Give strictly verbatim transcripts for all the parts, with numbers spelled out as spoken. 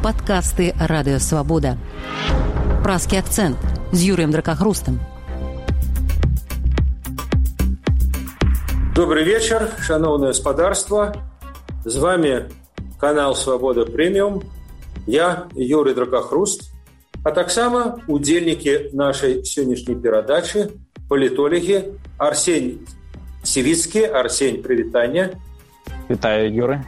падкасты Радыё Свабода. Празкі акцэнт з Юрыем Дракахрустам. Добрый вечер, шановное господарство. С вами канал Свобода Премиум. Я Юрий Дракахруст. А таксама удзельнікі нашай сённяшняй перадачы палітолагі Арсень Сівіцкі. Арсень, прывітанне. Вітаю, Юры.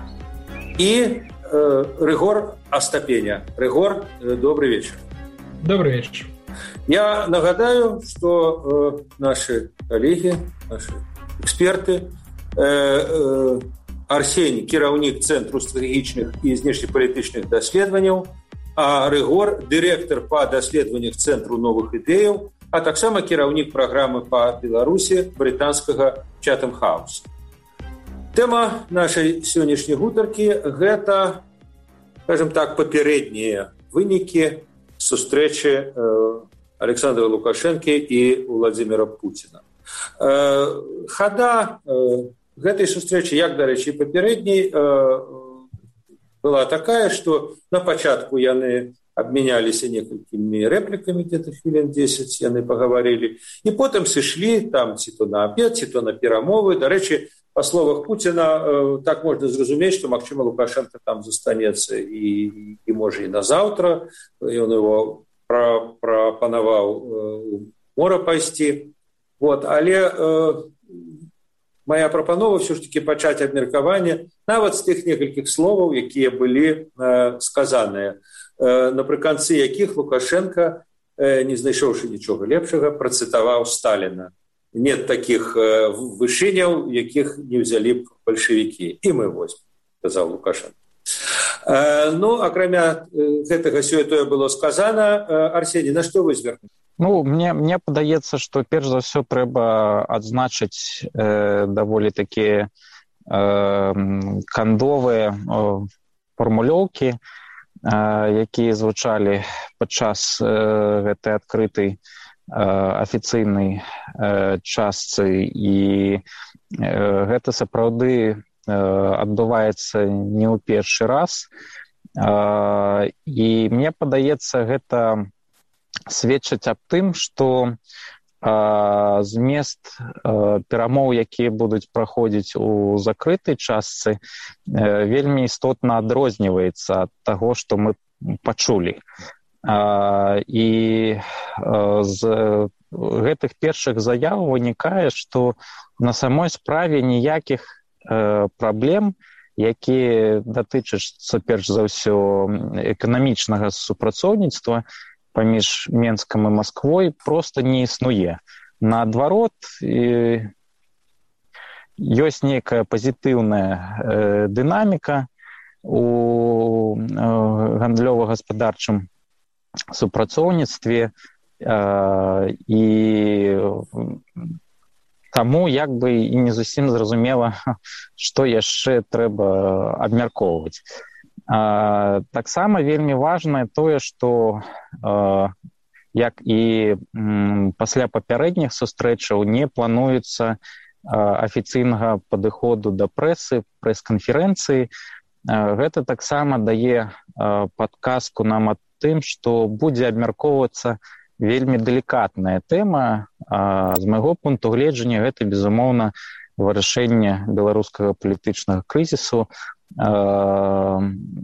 И э, Рыгор Остапеня. Рыгор, э, добрый вечер. Добрый вечер. Я нагадаю, что э, наши коллеги, наши эксперты, э, э, Арсень, кіраўнік Цэнтру стратэгічных і знешнепалітычных даследаванняў, а Рыгор, дырэктар па даследаваннях Цэнтру новых ідэяў, а таксама кіраўнік праграмы па Беларусі брытанскага Chatham House. Тэма нашай сённяшняй гутаркі – гэта, скажем так, папярэднія вынікі сустрэчы э, Александра Лукашэнкі і Владзіміра Пуціна. Э, хада э, гэтай сустрэчы, як, дарэчы, папярэдняй, э, была такая, што на пачатку яны абмяняліся некалькімі рэплікамі, где-то хвілін дзесяць яны пагаварылі, і потым сышлі там ці то на абед, ці то на перамовы. Дарэчы, па словах Пуціна, э, так можна зразумець, што, магчыма, Лукашенко там застанецца і, і можа, і на заўтра. Ён его пра, прапанаваў э, у мора пайсці. Вот. Але э, моя прапанова ўсё ж такі пачаць абмеркаванне нават з тых некалькіх словаў, якія былі э, сказаныя, э, напрыканцы якіх Лукашенко, э, не знайшоўшы нічога лепшага, працытаваў Сталіна. Нет таких э, вышыняў, якіх не ўзялі б бальшавікі. І мы возьмем, сказаў Лукашенко. Э, ну, акрамя э, гэтага сёе-тое было сказана. Э, Арсеній, на што вы звярнулі? Ну, мне, мне падаецца, што перш за ўсё трэба адзначыць э, даволі такія э, кандовыя э, фармулёўкі, э, якія звучалі падчас э, гэтай адкрытай афіцыйнай частцы, і гэта сапраўды адбываецца не ў першы раз. І мне падаецца, гэта сведчыць аб тым, што змест перамоў, якія будуць праходзіць у закрытай частцы, вельмі істотна адрозніваецца ад таго, што мы пачулі. Uh, і uh, з гэтых першых заяў вынікае, што на самой справе ніякіх uh, праблем, якія датычацца перш за ўсё эканамічнага супрацоўніцтва паміж Менскам і Масквой, проста не існуе. Наадварот, і... ёсць нейкая пазітыўная uh, дынаміка у uh, гандлёва-гаспадарчым супрацоўніцтве, э, і таму як бы і не зусім зразумела, што яшчэ трэба абмяркоўваць. Э, таксама вельмі важнае тое, што э, як і м, пасля папярэдніх сустрэчаў не плануецца э, афіцыйнага падыходу да прэсы, прэс-канферэнцыі. Э, гэта таксама дае э, падказку нам ад тым, што будзе абмяркоўвацца вельмі далікатная тэма. А з майго пункту гледжання гэта, безумоўна, вырашэнне беларускага палітычнага крызісу а,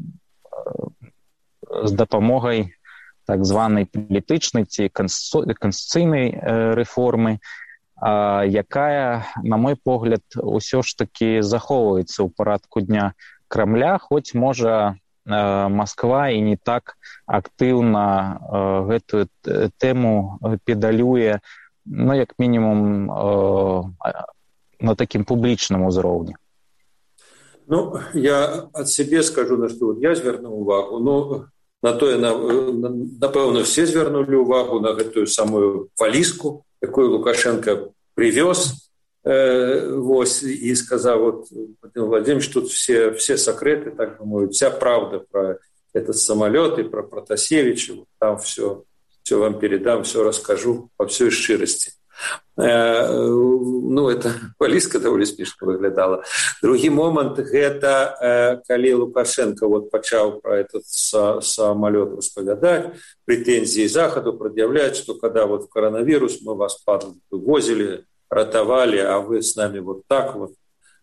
з дапамогай так званай палітычнай ці канстытуцыйнай рэформы, а, якая, на мой погляд, усё ж такі захоўваецца ў парадку дня Крамля, хоць, можа, Масква і не так актыўна э, гэтую тэму педалюе, ну, як мінімум, э, на такім публічным узроўні. Ну, я ад сябе скажу, на што я звярнуў увагу. Ну, на тое, на, на, напэўна, все звярнулі увагу на гэтую самую валізку, якую Лукашенко привёз. Э, вось, и сказал, вот, Владимир Владимирович, тут все, все секреты, так думаю, вся правда про этот самолет и про Протасевича, там все, все вам передам, все расскажу по всей ширости. Ну, это блізка даволі смешна выглядала. Другі момант гэта калі Лукашенко вот пачаў про этот самолет распавядаць, прэтензіі Захаду прад'яўляць, что когда вот коронавирус, мы вас возили, ратавали, а вы с нами вот так вот.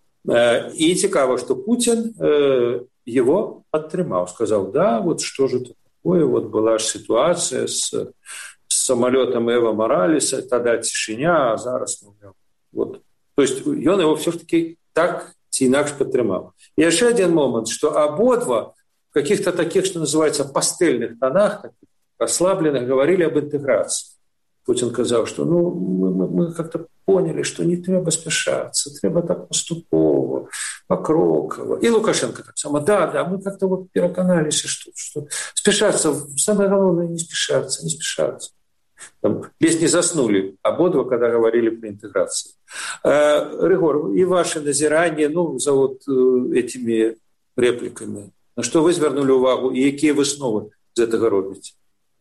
И цікаво, что Путин его подтримал, сказал, да, вот что же это такое, вот была же ситуация с с самолетом Эва Моралеса, тогда цішыня, а зараз... Вот. То есть он его все-таки так ці інакш падтрымаў. И еще один момент, что ободва в каких-то таких, что называется, пастельных тонах, таких расслабленных, говорили об интеграции. Путин сказал, что ну, мы, мы как-то поняли, что не треба спешаться, треба так поступово, покроково. И Лукашенко так само, да, да, мы как-то вот переконались, что, что спешаться, самое главное, не спешаться, не спешаться. Там, лезь не заснули ободва, когда говорили про интеграцию. Э, Ригор, и ваше назирание, ну, за вот э, этими репликами, на что вы звернули увагу, и какие высновы из этого робите?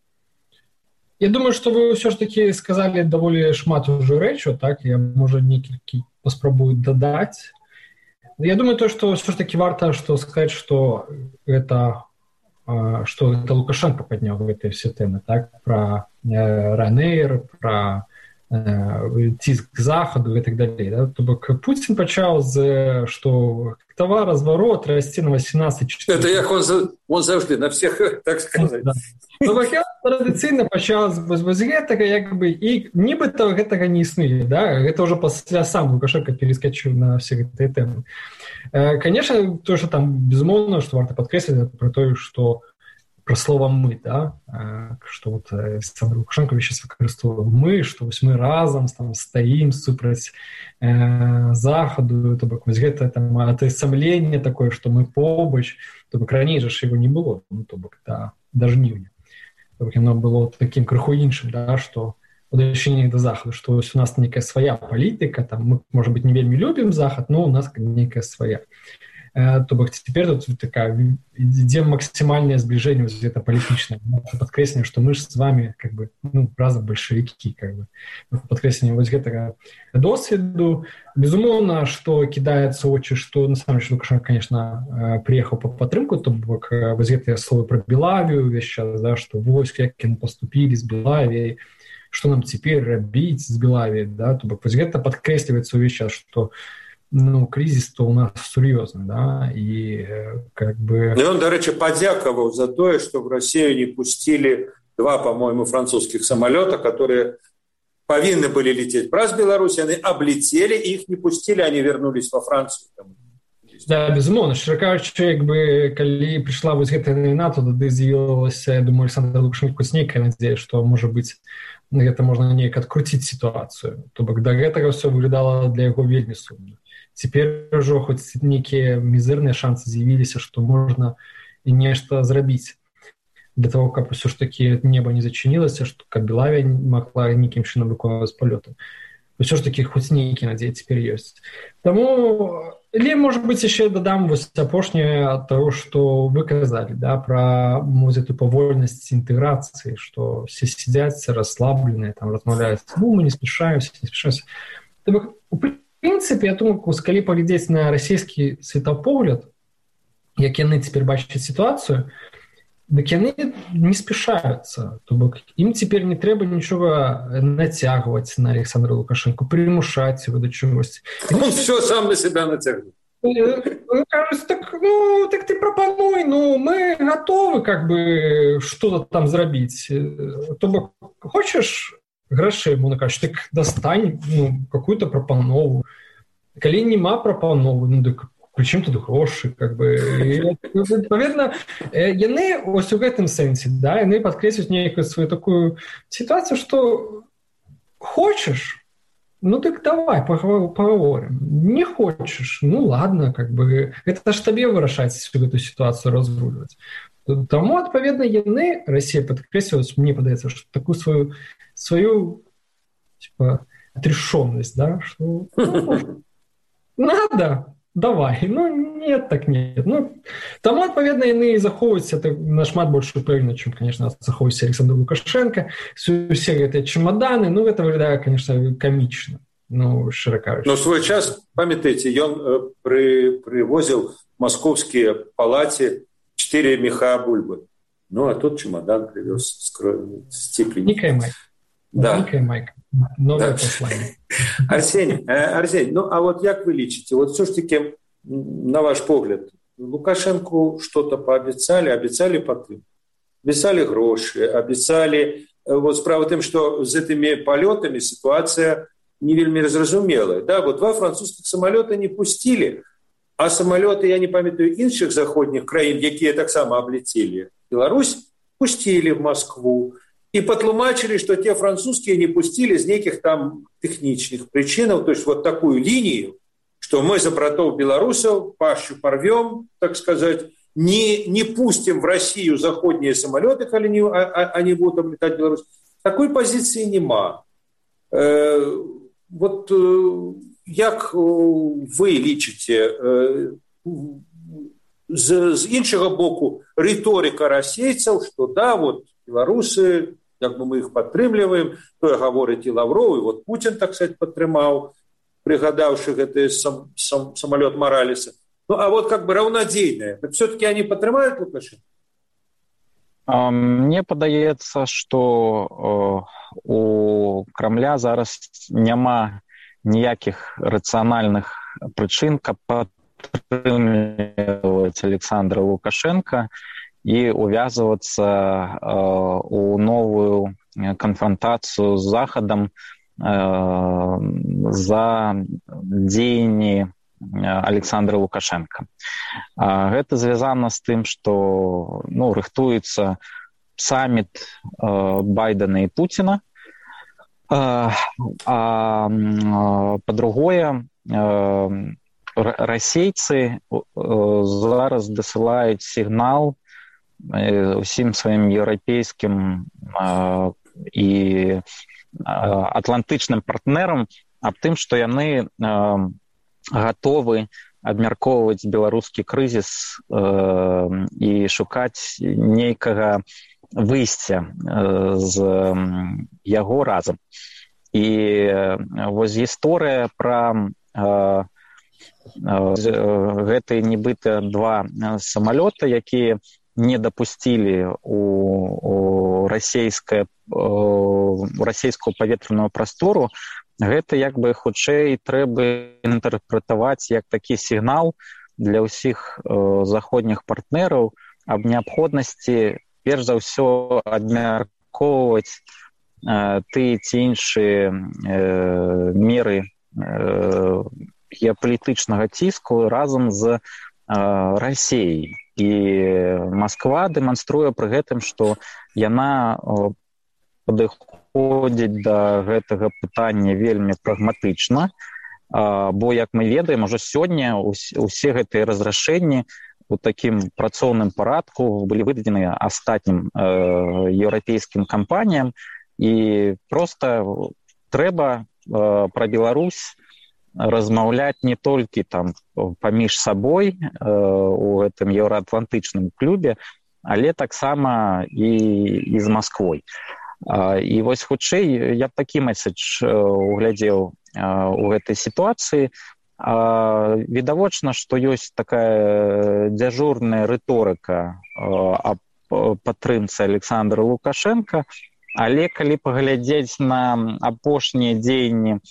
Я думаю, что вы все ж таки сказали довольно шмат уже речу, так, я, может, некількі поспробую додать. Я думаю, то, что все ж таки варто что сказать, что это, что это Лукашенко поднял в этой все темы, так, про Ryanair, про тиск к Заходу и так далее. Да? То бок Путин почал, что товарозварот расти на восемнадцать чотири. Это як он, он завжди на всех, так сказать. Да. То бок я традыцыйна пачаў з гэтага, як бы, і нібыта гэтага не існуе, да? Гэта ўжо пасля сам Лукашенко перескочыў на все гэтыя тэмы. Конечно, то, что там безумоўна, что варта падкрэсліць про то, что про слово «мы», да, что вот Александр Лукашенко сейчас выкарыстоўваў «мы», что вось мы разом там стоим супраць э, Заходу, то бок вось гэта там атасамленне такое, что мы побач, то бок раней жа его не было, ну, то бок да, да жніўня. То бок оно было таким крыху іншым, да, что в дачыненні да Заходу, что у нас некая своя политика, там мы, может быть, не вельмі любим Заход, но у нас некая своя. То бок теперь тут такая ідзе максимальное сближение где-то политичное, подкрэсленне, что мы же с вами как бы ну разом большевики, как бы подкрэсленне вот гэтага досведу. Безумоўно, что кидается очи, что на самом деле Лукашенко, конечно, приехал по падтрымку, то бок вот гэтыя словы про Белавію весь час, да, что вось як яны поступили с Белавией, что нам теперь рабіць с Белавией, да, то бок вот гэта подкрэсліваецца увесь час, что ну, кризис-то у нас серьезный, да, и как бы... И он, до речи, подяковал за то, что в Россию не пустили два, по-моему, французских самолета, которые повинны были лететь праз Беларусь, они облетели, их не пустили, они вернулись во Францию. Да, безумоўна, шчыра кажучы, як бы, калі прыйшла вось гэтая навіна, то тады з'явілася, я думаю, Александр Лукашенко нейкая надзея, што, можа быць, гэта можна неяк адкруціць сітуацыю. То бок да гэтага ўсё выглядала для яго вельмі сумна. Теперь уже хоть некие мизерные шансы з'явіліся, что можно и нечто зрабіць для того, как все ж таки небо не зачинилось, что как Белавия могла неким чынам выконваць полеты. Все ж таки хоть некие надеи теперь есть. Тому, или, может быть, еще додам вот апошняе от того, что вы сказали, да, про вот эту повольность интеграции, что все сидят, все расслабленные, там размаўляют, ну, мы не спешаемся, не спешаемся. В принципе, я думаю, калі паглядзець на расійскі светапогляд, як яны цяпер бачаць сітуацыю, дык яны не спешаюцца. То бок ім цяпер не трэба нічога нацягваць на Александра Лукашенко, прымушаць его да чагосьці. Он все сам на себя натягнув. Кажуць, так, ну, так ты прапануй, ну, мы готовы как бы что-то там зрабіць. То бок, хочаш грошей, ему накажешь, так достань ну, какую-то прапанову. Калі нема прапановы, ну так пры чым тут грошы, как бы. І, адпаведна, яны ось у гэтым сэнсе, да, яны падкрэслююць нейкую свою такую ситуацию, что хочешь, ну так давай поговорим. Не хочешь, ну ладно, как бы. Это ж табе вырашаць всю эту ситуацию разруливать. Тому, адпаведна, яны, Россия подкрэсліваюць, мне падаецца, что такую свою свою типа отрешенность, да, что ну, надо, давай. Ну, нет, так нет. Ну, таму, адпаведна, яны захоўваюцца нашмат больш упэўнена, чым, конечно, захоўваецца Александр Лукашенко. Усе гэтыя чемоданы, ну, гэта выглядае, конечно, камічна. Ну, широко кажучи. Но в свой час, памятаете, он при, привозил в московские палате четыре меха бульбы. Ну, а тот чемодан привез с, с тепленью. Некая майка. Да. Некая майка. Новое да. послание. Арсений, Арсений, ну, а вот как вы лечите? Вот все-таки, на ваш погляд, Лукашенко что-то пообещали, обещали потом? Обещали гроши, обещали... Вот справа в том, что с этими полетами ситуация... не вельмі разразумелая. Да, вот два французских самолета не пустили, а самолеты, я не памятаю, іншых заходніх краін, якія таксама облетели Беларусь, пустили в Москву. И потлумачили, что те французские не пустили з неких там техничных причинов. То есть вот такую линию, что мы за братов белорусов пащу порвем, так сказать, не, не пустим в Россию заходние самолеты, когда они, а, они будут облетать Беларусь. Такой позиции нема. Э, вот э, як вы лічыце, э, з, з іншага боку рыторыка расейцаў, што да, вот беларусы, як бы мы іх падтрымліваем, тое гаворыць і Лавров, і вот Путин, так сказать, падтрымаў, прыгадаўшы гэты сам, сам, самолет Моралеса. Ну, а вот как бы равнодзейнае. Так все-таки они падтрымаюць Лукашенко? Мне падаецца, што у Крамля зараз няма ніякіх рацыянальных прычын, каб падтрымліваць Александра Лукашенка і увязвацца у новую канфронтацыю з Захадам за дзеянні Александра Лукашенко. Гэта звязана з тым, што ну, рыхтуецца саміт Байдена і Путіна, а, а па-другое, расейцы зараз дасылаюць сігнал усім сваім еўрапейскім і атлантычным партнерам аб тым, што яны гатовы абмяркоўваць беларускі крызіс э, і шукаць нейкага выйсця э, з яго разам. І э, вось гісторыя пра э, э, гэтыя нібыта два самалёта, якія не дапусцілі у, у расійскае, у расійскую паветраную прастору, гэта як бы хутчэй трэба інтэрпрэтаваць як такі сігнал для ўсіх э, заходніх партнераў аб неабходнасці перш за ўсё абмяркоўваць э, тыя ці іншыя э, меры э, геапалітычнага ціску разам з э, Расіяй. І Масква дэманструе пры гэтым, што яна э, падыходзіць ходзіць да гэтага пытання вельмі прагматычна, бо, як мы ведаем, ужо сёння ўсе гэтыя разрашэнні у такім працоўным парадку былі выдадзены астатнім еўрапейскім кампаніям, і проста трэба пра Беларусь размаўляць не толькі там паміж сабой у гэтым еўраатлантычным клубе, але таксама і, і з Масквой. І вось хутчэй я б такі месседж углядзеў у гэтай сітуацыі. Відавочна, што ёсць такая дзяжурная рыторыка аб падтрымцы Александра Лукашенка, але калі паглядзець на апошнія дзеянні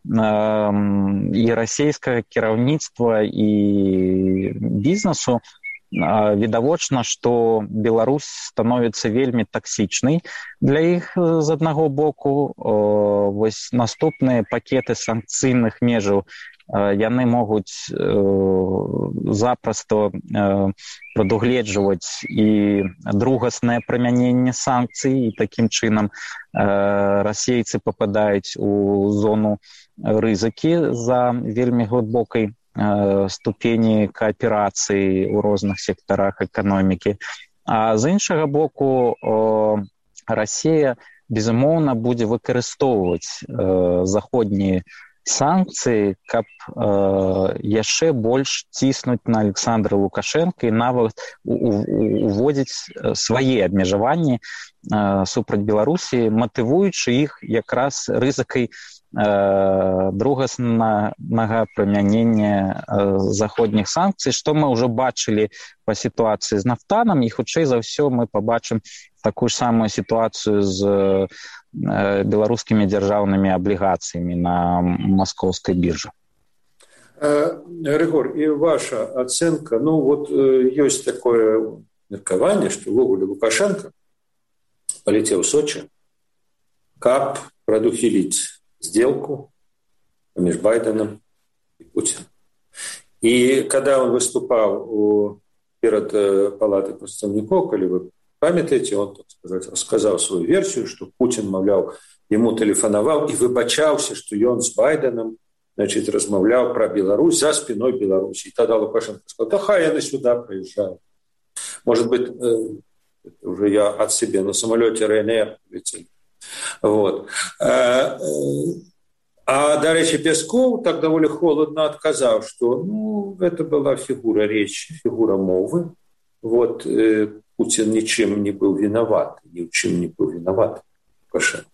і расійскага кіраўніцтва і бізнесу, відавочна, што Беларусь становіцца вельмі таксічнай для іх з аднаго боку. Вось наступныя пакеты санкцыйных межаў яны могуць запросто прадугледжваць і другаснае прымяненне санкцый, і такім чынам расейцы пападаюць у зону рызыкі за вельмі глыбокай ступені кааперацыі ў розных сектарах эканомікі. А з іншага боку, Расія, безумоўна, будзе выкарыстоўваць заходнія санкцыі, каб э, яшчэ больш ціснуць на Александра Лукашенка і нават уводзіць свае абмежаванні э, супраць Беларусі, матывуючы іх якраз рызыкай э, другаснага прымянення э, заходніх санкцый, што мы ўжо бачылі па сітуацыі з нафтанам, і хутчэй за ўсё мы пабачым такую ж самую сітуацыю з э, беларускімі дзяржаўнымі аблігацыямі на маскоўскай біржы. Григор, і ваша ацэнка, ну вот ёсць такое меркаванне, што ўвогуле Лукашенко палецеў у Сочи, каб прадухіліць сделку паміж Байденом і Путиным. И когда он выступал у, перед палатой представников, коли вы памятаете, он, так сказать, рассказал свою версию, что Путин, мовляв, ему телефоновал и выбачался, что он с Байденом, значит, размовлял про Беларусь за спиной Беларуси. И тогда Лукашенко сказал: да хай я сюда приезжаю. Может быть, уже я от себя на самолете РНР летел. Вот. А, до речи, Песков так довольно холодно отказал, что ну, это была фигура речи, фигура мовы. Вот, э, Путин ничем не был виноват, ни в чем не был виноват Лукашенко.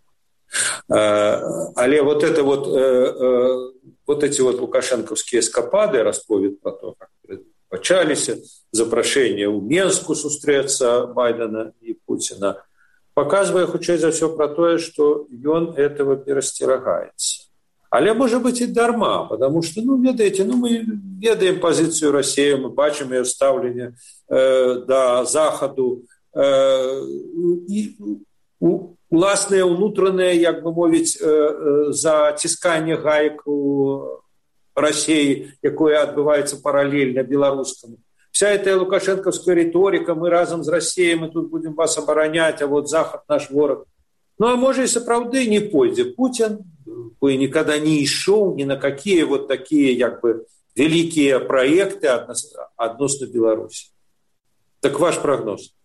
А, але вот это вот, э, э, вот эти вот лукашенковские эскапады, расповед про то, как почались запрошение у Менску сустреться Байдена и Путина, показывая хутчэй за все про то, что он этого перастерагается. Але, может быть, и дарма, потому что, ну, ведаете, ну, мы ведаем позицию России, мы бачим ее ставление э, до Заходу, э, и уласное, внутреннее, як бы мовить, э, затискание гаек у России, якое отбывается параллельно белорусскому. Вся эта лукашенковская риторика, мы разом с Россией, мы тут будем вас оборонять, а вот Захад наш ворог. Ну, а может, и сапраўды не пойдзе Путин, бы никогда не шел ни на какие вот такие, как бы, великие проекты относно Беларуси. Так ваш прогноз?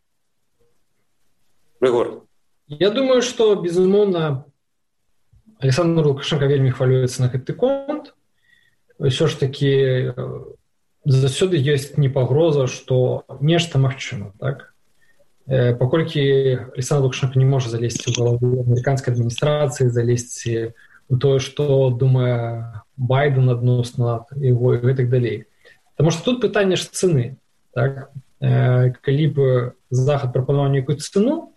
Григор. Я думаю, что, безумоўна, Александр Лукашенко вельмі хвалюецца на гэты конт. Ўсё ж таки заўсёды ёсць не пагроза, што нешта магчыма, так? Паколькі Александр Лукашенко не можа залезці ў галаву амерыканскай адміністрацыі, залезці у тое, што думае Байден адносна яго і гэтак далей. Таму што тут пытанне ж цэны. Так? Калі б Захад прапанаваў нейкую цэну,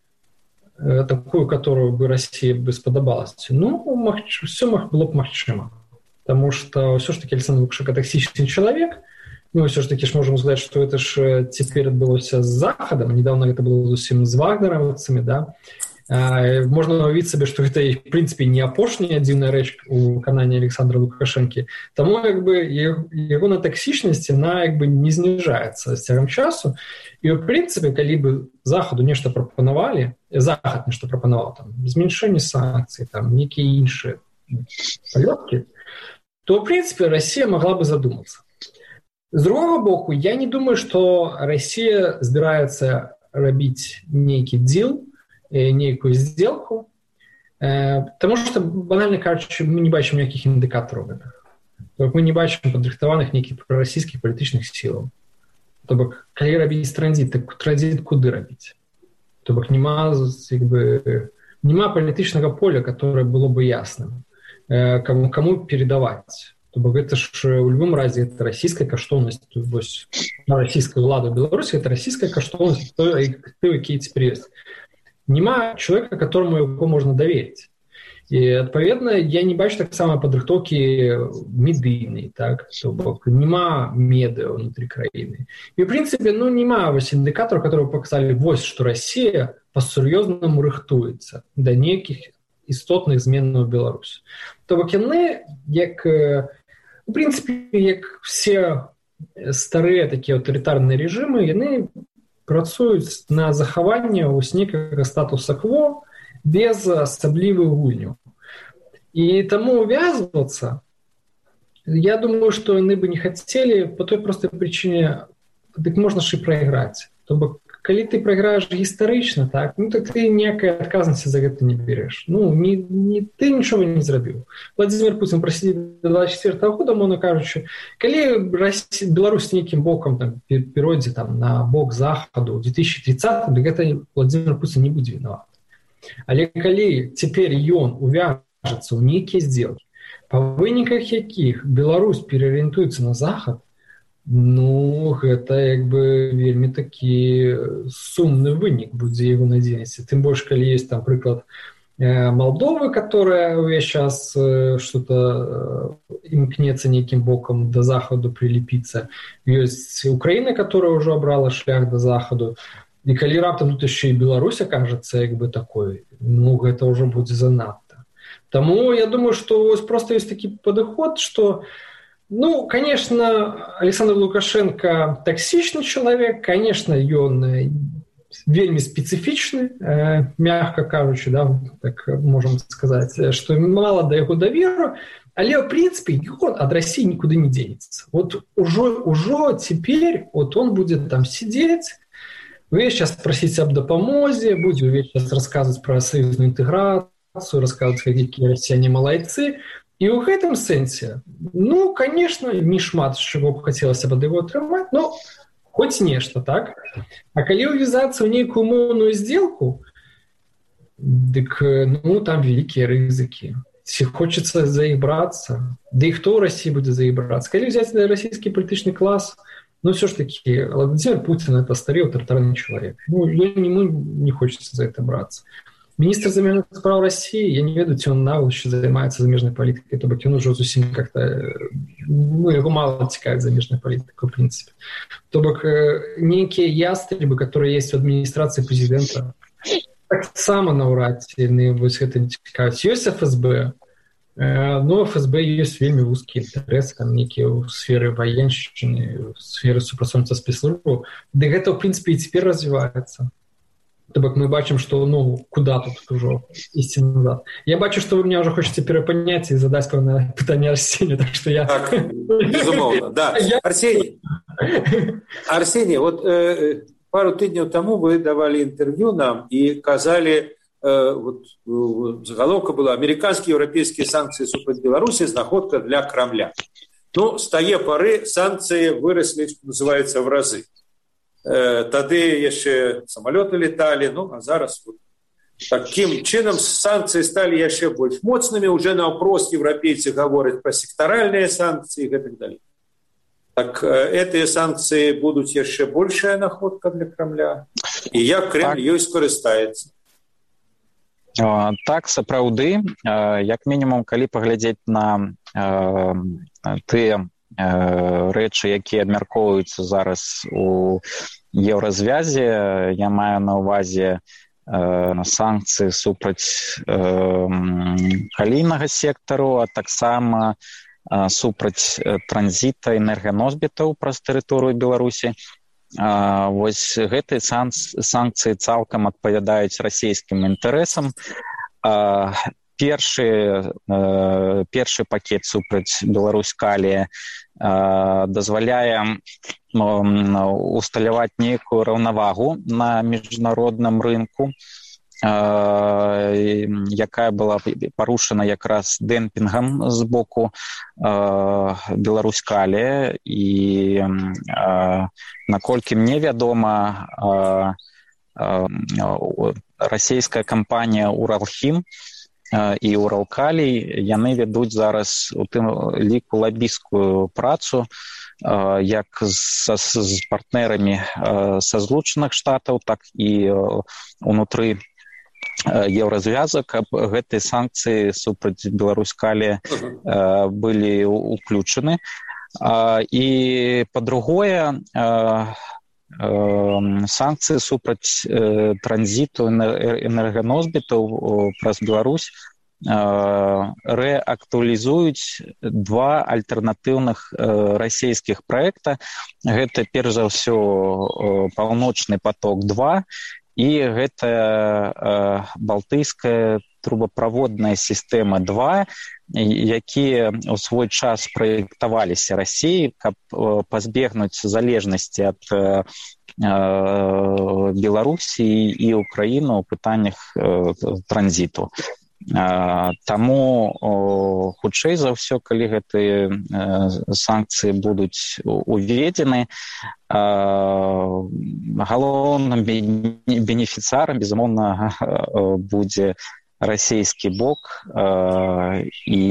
такую, которую бы Россия бы сподобалась, ну, все было бы магчыма. Потому что все ж таки Александр Лукашенко токсичный человек. Ну, все ж таки ж можем сказать, что это ж теперь отбылось с Заходом. Недавно это было зусім з вагнеровцами, да. А, можно уявить себе, что это, в принципе, не апошняя дзіўная рэч у выкананні Александра Лукашенко. Тому, как бы, его на токсичности, она, как бы, не снижается с цягам часу. И, в принципе, калі бы Заходу нешта прапанавалі, Захад нешта прапанаваў, там, зменшэнне санкцый, там, некие іншыя палёткі, то, в принципе, Россия могла бы задуматься. С другого боку, я не думаю, что Россия збіраецца рабіць нейкі дзіл, нейкую сделку, потому что, банально кажучи, мы не бачим никаких индикаторов этого. Мы не бачим подрыхтованных неких пророссийских политических сил. То бок, калі рабіць транзит, так транзит куды рабіць? То бок, нема, як бы, нема политического поля, которое было бы ясным, кому, кому передавать. То бок, это ж у любом разе это российская каштоўнасць, то есть российская влада в Беларуси, это российская каштоўнасць, то якія цяпер ёсць. Нема человека, которому его можно доверить. И, отповедно, я не бачу так само падрыхтоўкі медыйнай, так? То бок, нема медыа внутри краіны. И, в принципе, ну, нема вось индикаторов, которые показали, вось, что Россия по-сур'ёзнаму рыхтуецца до неких істотных зменаў Беларуси. То бок, яны, як, в принципе, як все старые такие аўтарытарныя режимы, яны працуюць на захаванне вось некага статуса кво без асаблівых гульняў. І таму увязвацца, я думаю, што яны бы не хацелі по той простой причине, дык можна ж і прайграць. То бок, калі ты прайграеш гістарычна, так, ну так ты ніякай адказнасці за гэта не береш. Ну, не, не, ты нічога не зрабіў. Владимир Путин прасидзіць до двадцать четвёртого года, мовна кажучы, калі Беларусь нейкім бокам там, перайдзе там, на бок захаду ў две тысячи тридцатым, дык гэта Владимир Путин не будзе вінават. Але калі цяпер ён увяжацца ў нейкія здзелкі, па выніках якіх Беларусь пераарыентуецца на захад, ну, гэта як бы вельмі такі сумны вынік будзе яго надзейнасці. Тым больш, калі есть там прыклад Молдовы, которая увесь час что-то імкнецца нейкім бокам да захаду прилепіцца. Ёсць Украіна, которая ўжо абрала шлях да захаду. І калі раптам тут яшчэ і Беларусь акажацца як бы такой, ну, гэта ўжо будзе занадта. Таму я думаю, што вось просто ёсць такі падыход, што ну, конечно, Александр Лукашенко токсичный человек, конечно, он вельми специфичный, э, мягко кажучи, да, так можем сказать, что мало до его доверия, але, в принципе, он от России никуда не денется. Вот уже, уже теперь вот он будет там сидеть, весь час просить об допомозе, будет весь час рассказывать про союзную интеграцию, рассказывать, какие россияне молодцы. І ў гэтым сэнсе, ну, конечно, не шмат, чего б хацелася б ад яго атрымаць, но хоць нешта, так? А калі увязацца ў нейкую умоўную сделку, дык, ну, там великие рызыкі. Ці хочется за іх брацца, да і хто ў России будзе за іх брацца? Калі взять российский палітычны класс, ну, все ж таки, Владимир Путин — это старый авторитарный человек. Ну, ему не хочется за это браться. Министр замежных справ России, я не ведаю, ці он нават ще займаецца замежнай палітыкай, то бок ён ужо зусім как-то, ну, яго мало цікавіць замежная палітыка, в принципе. То бок нейкія ястребы, которые есть в администрации президента, таксама наўрад ці яны вось гэта не цікавіць. Ёсць эф эс бэ, но эф эс бэ ёсць вельмі вузкія інтарэсы, там нейкія ў сферы ваеншчыны, ў сферы супрацоўніцтва спецслужбаў, ды гэта, в принципе, і цяпер развіваецца. То бок мы бачым, што, ну, куда тут ужо ісці назад. Я бачу, што вы меня ўжо хочаце перапаняць і задаць пэўнае пытанне Арсению, так што я... Так, безумоўна, да. Арсений, Арсений, вот э, пару тыдняў таму вы давалі інтэрв'ю нам і казалі, э, вот, загалоўка была «Американские и европейские санкции супраць Беларуси – знаходка для Кремля». Ну, з тае пары санкцыі выраслі, што называецца, в разы. Тады яшчэ самалёты леталі, ну, а зараз вот, таким чынам санкцыі сталі яшчэ больш моцнымі, уже наўпрост еўрапейцы гавораць пра сектаральныя санкцыі і гэтак далей. Так гэтыя санкцыі будуць яшчэ большая находка для Кремля, і як Кремль ёй скарыстаецца? Так, сапраўды, як мінімум, калі паглядзець на тыя рэчы, якія абмяркоўваюцца зараз у еўразвязе, я маю на ўвазе санкцыі супраць калійнага сектару, а таксама супраць транзіта энерганосьбітаў праз тэрыторыю Беларусі. Вось гэтыя санкцыі цалкам адпавядаюць расійскім інтарэсам. Першы, першы пакет супраць Беларусь-Калія дазваляе усталяваць нейкую раўнавагу на міжнародным рынку, якая была парушана якраз дэмпінгам з боку Беларусь-Калія. І наколькі мне вядома, расійская кампанія «Уралхім» і «Уралкалій», яны вядуць зараз у тым ліку лабісцкую працу як з, з партнерамі са Злучаных Штатаў, так і унутры еўразвяза, каб гэтыя санкцыі супраць Беларусь-Калія былі ўключаны. І па-другое, санкцыі супраць транзіту энерганосьбітаў праз Беларусь рэактуалізуюць два альтэрнатыўных расійскіх праекта. Гэта, перш за ўсё, «Паўночны поток-два» і гэта балтыйская трубаправодная сістэма два, якія ў свой час праектаваліся Расіі, каб пазбегнуць залежнасці ад Беларусі і Украіны ў пытаннях транзіту. Таму хутчэй за ўсё, калі гэтыя санкцыі будуць уведзены, галоўным бенефіцыарам, безумоўна, будзе расійскі бок, і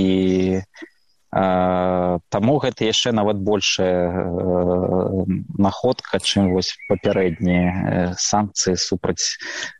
таму гэта яшчэ нават большая находка, чым вось папярэднія санкцыі супраць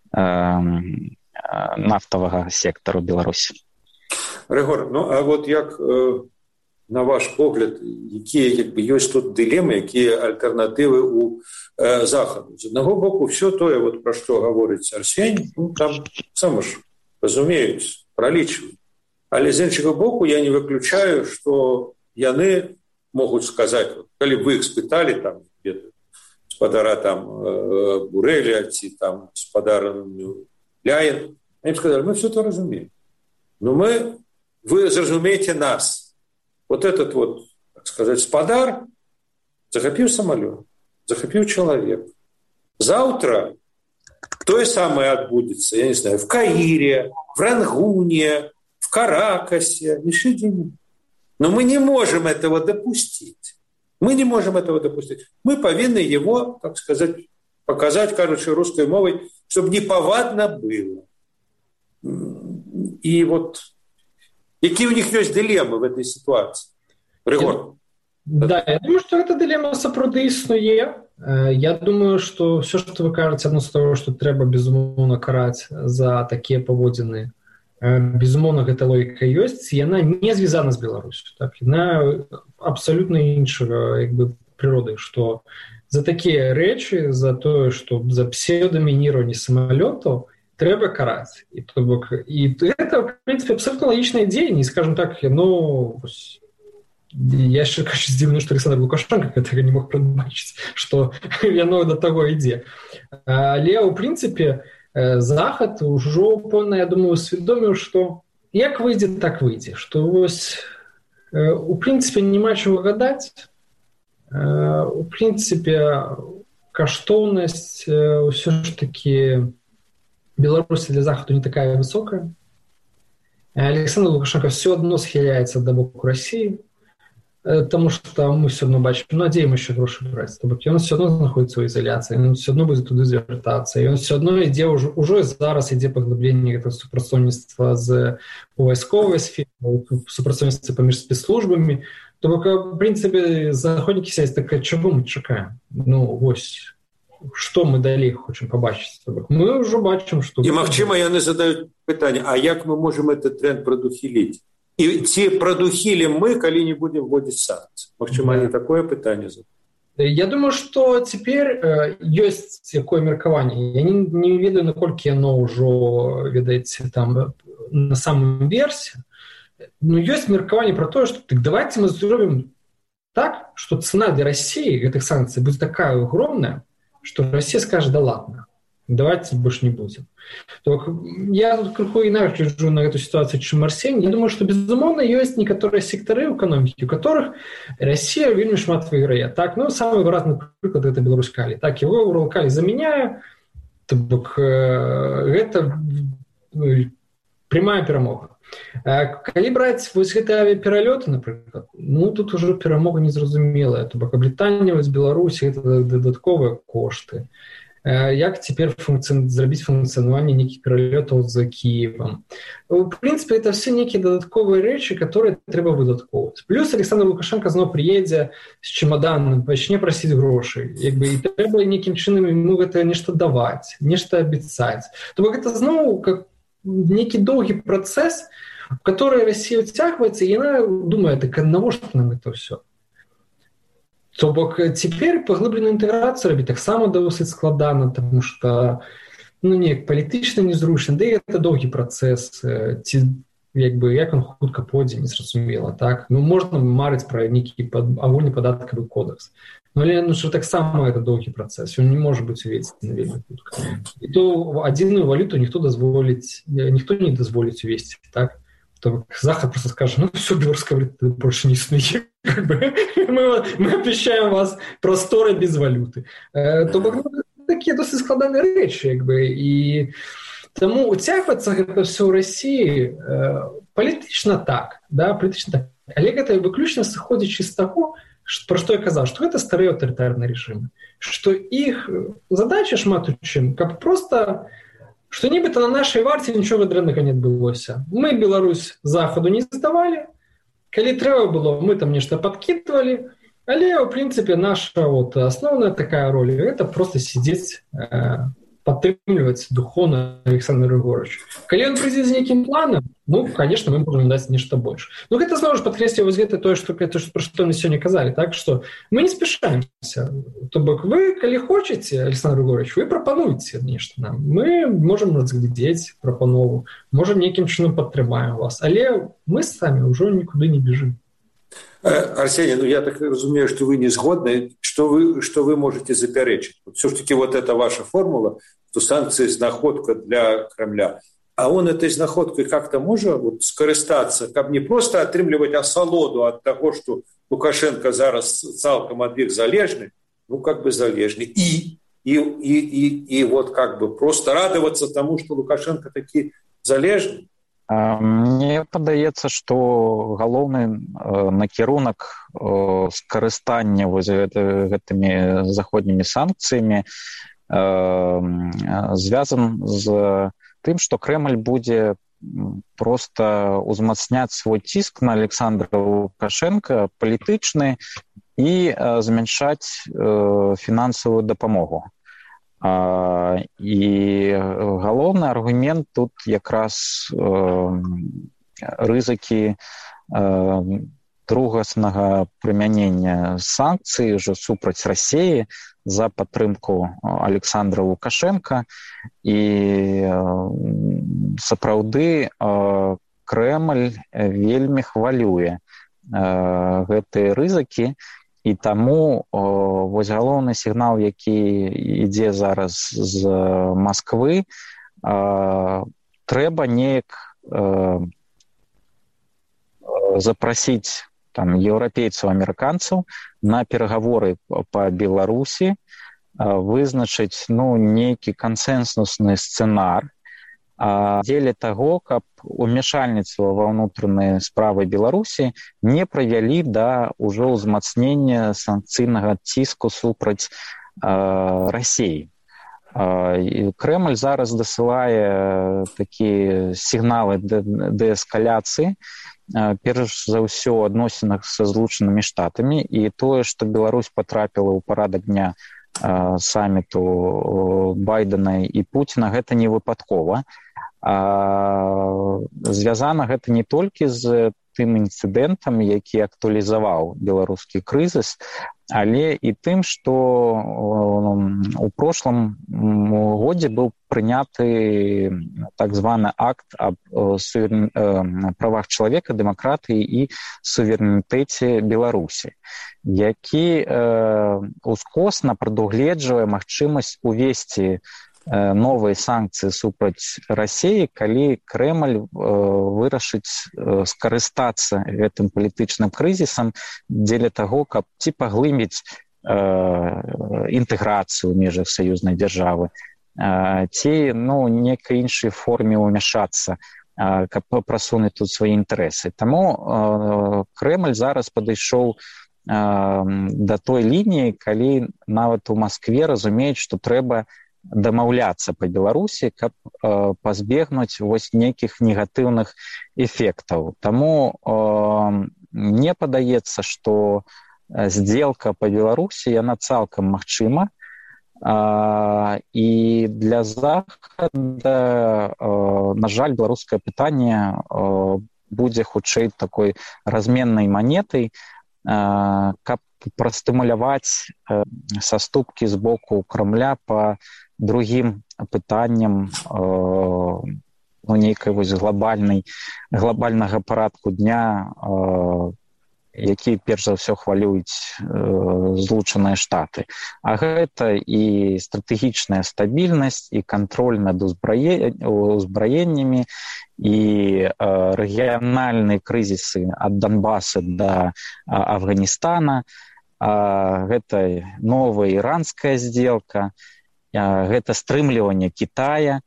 нафтавага сектару Беларусі. Рыгор, ну а вот як, на ваш погляд, якія як бы ёсць тут дылемы, якія альтэрнатывы у э, захаду? З аднаго боку, все тое, вот, пра што гаворыць Арсень, ну, там сам ж разумеюць, пралічваюць. Але з іншага боку, я не выключаю, што яны могуць сказаць, вот, калі вы іх спыталі, там, спадара там э, Бурэля, ці там спадара Ляйн, они сказали, мы все это разумеем. Но мы, вы зразумеете нас. Вот этот вот, так сказать, спадар захапіў самолет, захапіў человек. Завтра то же самое отбудется, я не знаю, в Каире, в Рангуне, в Каракасе, еще где-нибудь. Но мы не можем этого допустить. Мы не можем этого допустить. Мы повинны его, так сказать, показать, короче, русской мовой, чтобы неповадно было. И вот какие у них есть дилеммы в этой ситуации? Рыгор. Да, я думаю, что эта дилемма сапраўды існуе. Я думаю, что все, что вы кажете, одно з того, что трэба, безумоўна, караць за такие паводзіны, безумоўна, гэта логіка ёсць, яна не звязана з Беларусью. Так? Яна абсолютно іншага, як бы, прыроды, что за такие рэчы, за тое, что за псевдоминирование самолетов трэба караць. И, и это, в принципе, абсолютно логичная идея, не скажем так, ну, я еще, конечно, здивлен, что Александр Лукашенко этого не мог прадбачыць, что яно до того ідзе. Але, в принципе, Захад ужо, я думаю, усведоміў, что як выйдзе, так выйдзе, что вось, в принципе, няма чего гадаць. У прынцыпе, каштоўнасць ўсё ж такі Беларусі для Захаду не такая высокая. Александр Лукашенко все одно схиляется до боку России, потому что мы все равно бачим, ну, а где ему еще гроши брать? И он все равно находится в изоляции, он все одно будет туда звертаться, и он все одно идет уже, уже зараз идет поглубление этого супрацоўніцтва з вайсковой сферы, супрацоўніцтва паміж спецслужбами. Только, в принципе, заходники сядь, так чего мы чакаем? Ну, вось, что мы далей хочем побачить? Мы уже бачим, что... И, магчыма, яны задают питание, а як мы можем этот тренд прадухіліць? И ці прадухілім мы, калі не будем вводить санкции? Магчыма, они такое питание задают? Я думаю, что теперь э, есть такое меркаванне. Я не, не ведаю, наколькі оно уже, ведаеце, там, на самом версе. Но есть меркаванне про то, что так давайте мы сделаем так, что цена для России этих санкций будет такая огромная, что Россия скажет, да ладно, давайте больше не будем. Только я тут крыху иначе гляжу на эту ситуацию, чем Арсень. Я думаю, что, безумовно, есть некоторые секторы экономики, у которых Россия вельмі шмат выиграе. Так, ну, самый выразный приклад – это Беларусь-Калий. Так, его Урал-Калий заменяя, то бок, э, это ну, прямая перамога. Калі браць вось гэтыя авіапералёты, напрыклад, ну тут уже перамога незразумелая, то бок аблетанне з Беларусі гэта дадатковыя кошты. Як цяпер функци... зрабіць функцыянаванне нейкіх пералётаў за Киевом. В принципе, это все некие дадатковые рэчы, которые трэба выдаткоўваць. Плюс Александр Лукашенко зноў приедзе з чемоданом, пачне прасіць грошай. Як бы, і трэба нейкім чынам ему гэта нешта даваць, нешта абяцаць. То бок гэта зноў как некий долгий процесс, в который Россия втягивается, и она думает, так навошта нам это все? То бок теперь поглубленную интеграцию робить так само досыць складана, потому что ну, неяк палітычна незручна, да и это долгий процесс, ці, як бы, як он хутка пойдзе, незразумела, так? Ну, можно марыць про нейкі пад... агульны падаткавы кодекс. Но ну, что так само это долгий процесс, он не может быть уведзены вельмі хутка. И то адзіную валюту ніхто дазволіць, ніхто не дазволіць увесці, так? то Захад просто скажет, ну все, белорусская больше не існуе. Как бы, мы, мы обещаем вас просторы без валюты. Э, то бок, ну, такие досить складанные речи, как бы, и тому уцягвацца гэта все ў России э, палітычна так, да, палітычна так. Але гэта выключна сыходзячы з таго, про што я казаў, што гэта старыя аўтарытарныя рэжымы, што іх задача шмат у чым, каб просто, што нібыта на нашай варце нічога дрэннага не адбылося. Мы Беларусь Захаду не здавалі, калі трэба было, мы там нешта падкідвалі, але, ў прынцыпе, наша вот, асноўная такая роля – гэта просто сидзець, э, падтрымліваць духоўна Александр Григорьевич. Калі ён прыйдзе з нейкім планам, ну, конечно, мы можем даць нешта больш. Ну, гэта зноў ж падкрэслівае вось гэта тое, што, гэта, пра што мы сёння казалі, так, што мы не спяшаемся. То бок, вы, калі хочаце, Александр Григорьевич, вы прапануйце нешта нам. Мы можам разглядзець прапанову, можам нейкім чынам падтрымаем вас, але мы самі ўжо нікуды не бежим. Арсений, ну я так разумею, что вы не сгодны, что вы, что вы можете запярэчыць. Вот все-таки вот эта ваша формула, что санкции – находка для Кремля. А он этой находкой как-то может вот, скарыстацца, каб не просто атрымліваць асалоду от того, что Лукашенко зараз цалкам ад іх залежны, ну как бы залежны, и, и, и, и, и вот как бы просто радоваться тому, что Лукашенко таки залежны. Мне падаецца, што галоўны накірунак скарыстання вось гэтымі заходнімі санкцыямі звязан з тым, што Крэмль будзе проста ўзмацняць свой ціск на Александра Лукашенка палітычны і змяншаць фінансавую дапамогу. Uh, і галоўны аргумент тут якраз uh, рызыкі uh, другаснага прымянення санкцый ўжо супраць Расіі за падтрымку Александра Лукашенка. І uh, сапраўды uh, Крэмль вельмі хвалюе uh, гэтыя рызыкі. І таму о, вось галоўны сігнал, які ідзе зараз з Масквы, э, трэба неяк э, запрасіць там еўрапейцаў, амерыканцаў на перагаворы па Беларусі, э, вызначыць ну, нейкі кансэнсусны сцэнар, дзеля таго, каб умяшальніцтва ва ўнутраныя справы Беларусі не прывялі да ўжо ўзмацнення санкцыйнага ціску супраць э, Расіі. Э, Крэмль зараз дасылае такія сігналы дээскаляцыі, э, перш за ўсё у адносінах са Злучанымі Штатамі, і тое, што Беларусь патрапіла ў парадак дня э, саміту Байдена і Пуціна, гэта не выпадкова. А, звязана гэта не толькі з тым інцыдэнтам, які актуалізаваў беларускі крызіс, але і тым, што у прошлым годзе быў прыняты так званы акт аб суверен... правах чалавека, дэмакратыі і суверэнітэце Беларусі, які ускосна прадугледжвае магчымасць увесці новыя санкцыі супраць Расіі, калі Крэмль э, вырашыць э, скарыстацца гэтым палітычным крызісам дзеля таго, каб ці паглыбіць э, інтэграцыю ў межах саюзнай дзяржавы, э, ці ну, некай іншай форме ўмяшацца, э, каб прасунуць тут свае інтарэсы. Таму э, Крэмль зараз падышоў э, да той лініі, калі нават у Маскве разумеюць, што трэба дамаўляцца па Беларусі, каб э, пазбегнуць вось нейкіх негатыўных эфектаў. Таму э, мне падаецца, што здзелка па Беларусі яна цалкам магчыма, э, і для Захада, э, на жаль, беларускае пытанне э, будзе хутчэй такой разменнай манетай, э, каб прастымуляваць э, саступкі з боку Крамля па другім пытанням э, ну, нейкай вось глобальнай, глобальнага парадку дня э, які перш за ўсё хвалююць Злучаныя Штаты. А гэта і стратэгічная стабільнасць, і кантроль над узбраеннямі, і рэгіянальныя крызісы ад Донбаса да Афганістана, гэта новая іранская сделка, гэта стрымліванне Китая.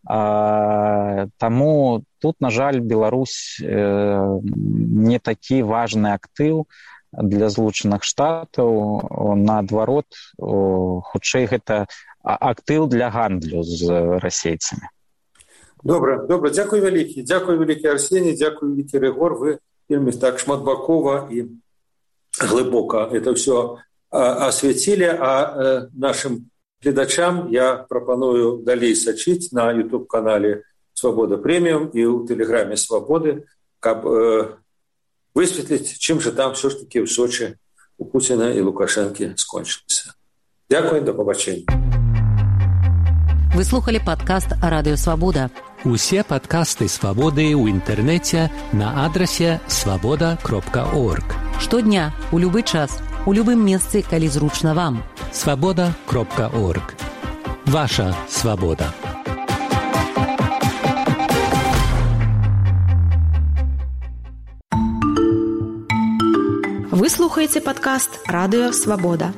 Таму тут, на жаль, Беларусь не такі важны актыў для Злучаных Штатаў. Наадварот, хутчэй гэта актыў для гандлю з расейцамі. Добра, добра, дзякуй вялікі. Дзякуй вялікі, Арсеній, дзякуй вялікі, Рыгор. Вы вельмі так шматбакова і глыбока это ўсё асвяцілі, а нашым гледачам я прапаную далей сачыць на YouTube-канале «Свабода Прэміум» і ў тэлеграме «Свабоды», каб э, высветліць, чым жа там все ж таки ў Сочы у Пуціна і Лукашэнкі скончылася. Дзякуй, да пабачэння. Вы слухали падкаст «Радыё Свабода». Усе падкасты «Свабоды» ў інтэрнэце на адрасе свабода кропка орг. Штодня, у любы час, у любым месцы, калі зручна вам. свабода кропка орг. Ваша свабода. Вы слухаеце падкаст «Радыё Свабода».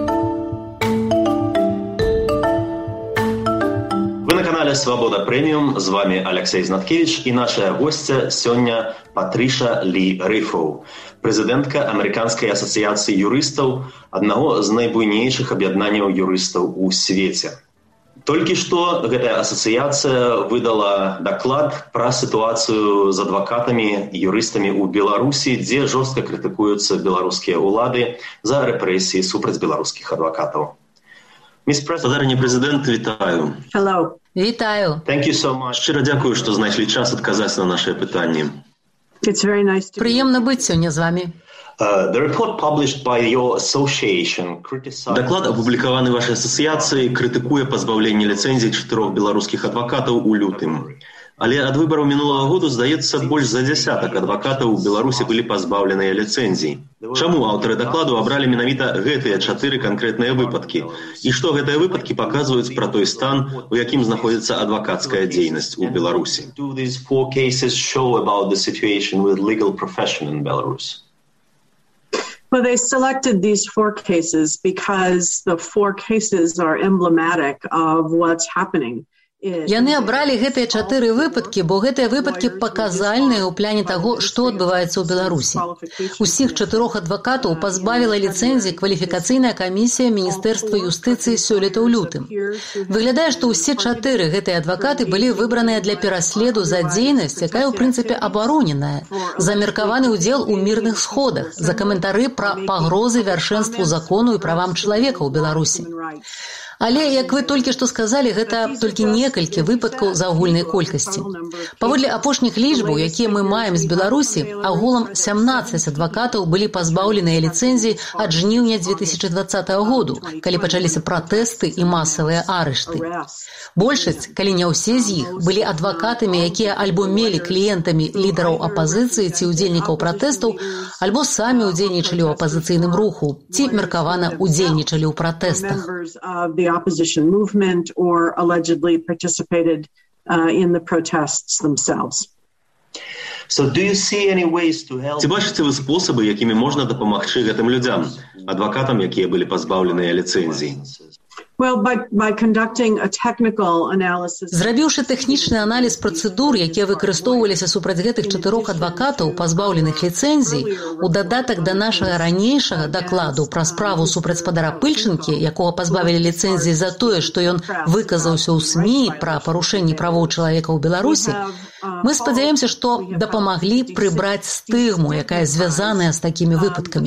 Вы на канале «Свабода Прэміум». З вами Алексей Знаткевич і наша гостя сёння Патрыша Лі Рыфоў, прэзідэнтка Амерыканскай асацыяцыі юрыстаў, аднаго з найбуйнейшых аб'яднанняў юрыстаў у свеце. Толькі што гэтая асацыяцыя выдала даклад пра сітуацыю з адвакатамі, юрыстамі ў Беларусі, дзе жорстка крытыкуюцца беларускія ўлады за рэпрэсіі супраць беларускіх адвакатаў. Міс Прэзідэнт, прэзідэнт, вітаю. Hello. Вітаю. Thank you so much. Щиро дякую, што знайшлі час адказаць на наše пытанні. It's very nice to Прыемна быць сёння з вами. Uh, the report published by your association criticized... Даклад, апублікаваны вашай асацыяцыяй, крытыкуе пазбаўленне ліцэнзій чатырох беларускіх адвакатаў у лютым. Але ад выбараў мінулага году, здаецца, больш за дзясятак адвакатаў у Беларусі былі пазбаўленыя ліцэнзій. Чаму аўтары дакладу абралі менавіта гэтыя чатыры канкрэтныя выпадкі? І што гэтыя выпадкі паказваюць пра той стан, у якім знаходзіцца адвакацкая дзейнасць у Беларусі? Do these four cases show about the situation with legal profession in Belarus? Well, they selected these four cases because the four cases are emblematic of what's happening. Яны абралі гэтыя чатыры выпадкі, бо гэтыя выпадкі паказальныя ў пляне таго, што адбываецца ў Беларусі. Усіх чатырох адвакатаў пазбавіла ліцэнзіі кваліфікацыйная камісія Міністэрства юстыцыі сёлета ў лютым. Выглядае, што ўсе чатыры гэтыя адвакаты былі выбраныя для пераследу за дзейнасць, якая ў прынцыпе абароненая, за меркаваны ўдзел у мірных сходах, за каментары пра пагрозы вяршэнству закону і правам чалавека ў Беларусі. Але, як вы толькі што сказалі, гэта толькі некалькі выпадкаў за агульнай колькасці. Паводле апошніх лічбаў, якія мы маем з Беларусі, агулам сямнаццаць адвакатаў былі пазбаўленыя ліцэнзій ад жніўня дзве тысячы дваццатага году, калі пачаліся пратэсты і масавыя арышты. Большасць, калі не ўсе з іх, былі адвакатамі, якія альбо мелі кліентамі лідараў апазіцыі ці ўдзельнікаў пратэстаў, альбо самі ўдзельнічалі ў апазіцыйным руху, ці меркавана ўдзельнічалі ў пратэстах. Opposition movement or allegedly participated uh, in the protests themselves. So do you see any ways to help? Ці бачыце вы спосабы, якімі можна дапамагчы гэтым людзям, адвакатам, якія былі пазбаўленыя ліцэнзій? Well, by, by conducting a technical analysis... Зрабіўшы тэхнічны аналіз працэдур, якія выкарыстоўваліся супраць гэтых чатырох адвакатаў, пазбаўленых ліцэнзій, у дадатак да нашага ранейшага дакладу пра справу супраць спадара Пыльчынкі, якога пазбавілі ліцэнзіі за тое, што ён выказаўся ў СМІ пра парушэнні правоў чалавека ў Беларусі, мы спадзяемся, што дапамаглі прыбраць стыгму, якая звязаная з такімі выпадкамі.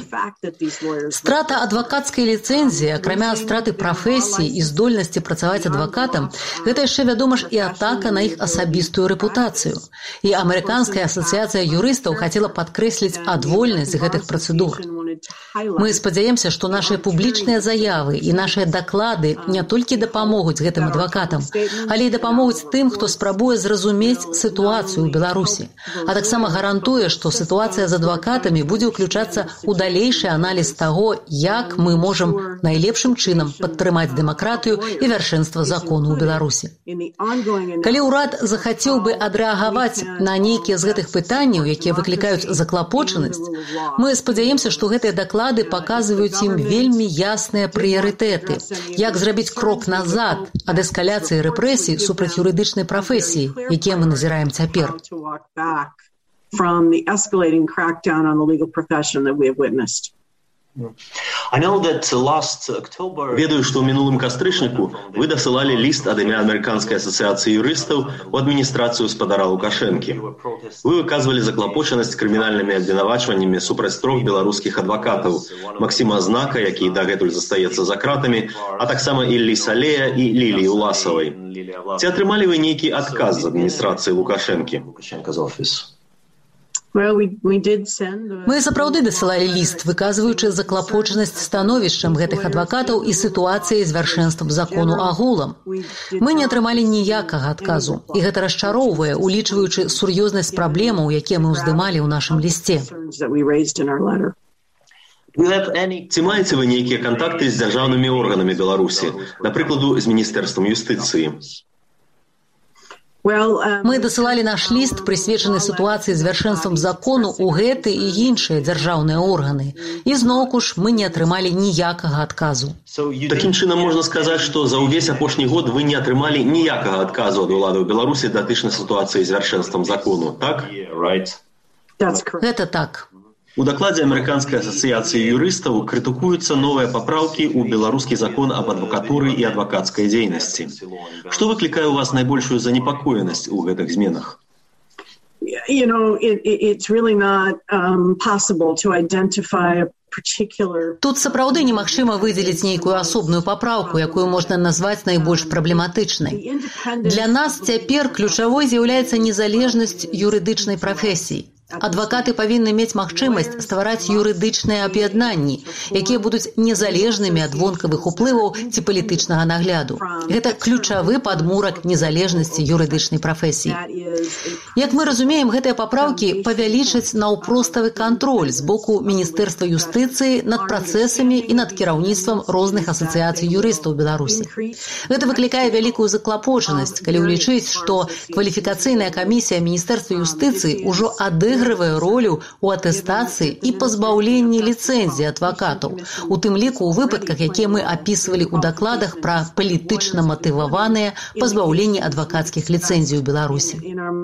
Страта адвакацкай ліцэнзіі, акрамя страты прафесіі і здольнасці працаваць адвакатам, гэта яшчэ, вядома ж, і атака на іх асабістую рэпутацыю. І Амерыканская асацыяцыя юрыстаў хацела падкрэсліць адвольнасць гэтых працэдур. Мы спадзяемся, што нашыя публічныя заявы і нашыя даклады не толькі дапамогуць гэтым адвакатам, але і дапамогуць тым, хто спрабуе зразумець сітуацыю ў Беларусі, а таксама гарантуе, што сітуацыя з адвакатамі будзе ўключацца ў далейшы аналіз таго, як мы можам найлепшым чынам падтрымаць дэмакратыю і вяршэнства закону ў Беларусі. Калі ўрад захацеў бы адрэагаваць на нейкія з гэтых пытанняў, якія выклікаюць заклапочанасць, мы спадзяемся, што гэтыя даклады паказваюць ім вельмі ясныя прыярытэты, як зрабіць крок назад ад эскаляцыі рэпрэсій супраць юрыдычнай прафесіі, якія мы назіраем цяпер. Ведаю, што ў мінулым кастрычніку вы дасылалі ліст ад імя Амерыканскай асацыяцыі юрыстаў у адміністрацыю спадара Лукашэнкі. Вы выказвалі заклапочанасць крымінальнымі абвінавачваннямі супраць трох беларускіх адвакатаў Максіма Знака, які дагэтуль застаецца за кратамі, а таксама Іллі Салея і Ліліі Уласавай. Ці атрымалі вы нейкі адказ з адміністрацыі Лукашэнкі? Мы сапраўды дасылалі ліст, выказваючы заклапочанасць становішчам гэтых адвакатаў і сітуацыяй з вяршэнствам закону агулам. Мы не атрымалі ніякага адказу, і гэта расчароўвае, улічваючы сур'ёзнасць праблемаў, якія мы ўздымалі ў нашым лісце. Ці маеце вы нейкія кантакты з дзяржаўнымі органамі Беларусі, напрыкладу, з Міністэрствам юстыцыі? Мы дасылалі наш ліст, прысвечаны сітуацыі з вяршэнствам закону ў гэты і іншыя дзяржаўныя органы. І зноўку ж мы не атрымалі ніякага адказу. Такім чынам можна сказаць, што за ўвесь апошні год вы не атрымалі ніякага адказу ад уладаў Беларусі датычна сітуацыі з вяршэнствам закону, так? Гэта так. У дакладзе Амерыканскай асацыяцыі юрыстаў крытыкуюцца новыя папраўкі ў беларускі закон аб адвакатуры і адвакацкай дзейнасці. Што выклікае ў вас найбольшую занепакоенасць у гэтых зменах? You know, it, it's really not um, possible to identify a particular... Тут сапраўды немагчыма выдзеліць нейкую асобную папраўку, якую можна назваць найбольш праблематычнай. Для нас цяпер ключавой з'яўляецца незалежнасць юрыдычнай прафесіі. Адвакаты павінны мець магчымасць ствараць юрыдычныя аб'яднанні, якія будуць незалежнымі ад вонкавых уплываў ці палітычнага нагляду. Гэта ключавы падмурак незалежнасці юрыдычнай прафесіі. Як мы разумеем, гэтыя папраўкі павялічаць наўпроставы кантроль з боку Міністэрства юстыцыі над працэсамі і над кіраўніцтвам розных асацыяцый юрыстаў Беларусі. Гэта выклікае вялікую заклапочанасць, калі ўлічыць, што кваліфікацыйная камісія Міністэрства юстыцыі ўжо адыгрывае адыгрывае ролю ў атэстацыі і пазбаўленні ліцэнзіі адвакатаў, у тым ліку ў выпадках, якія мы апісвалі ў дакладах пра палітычна матываваныя пазбаўленні адвакацкіх ліцэнзій у Беларусі.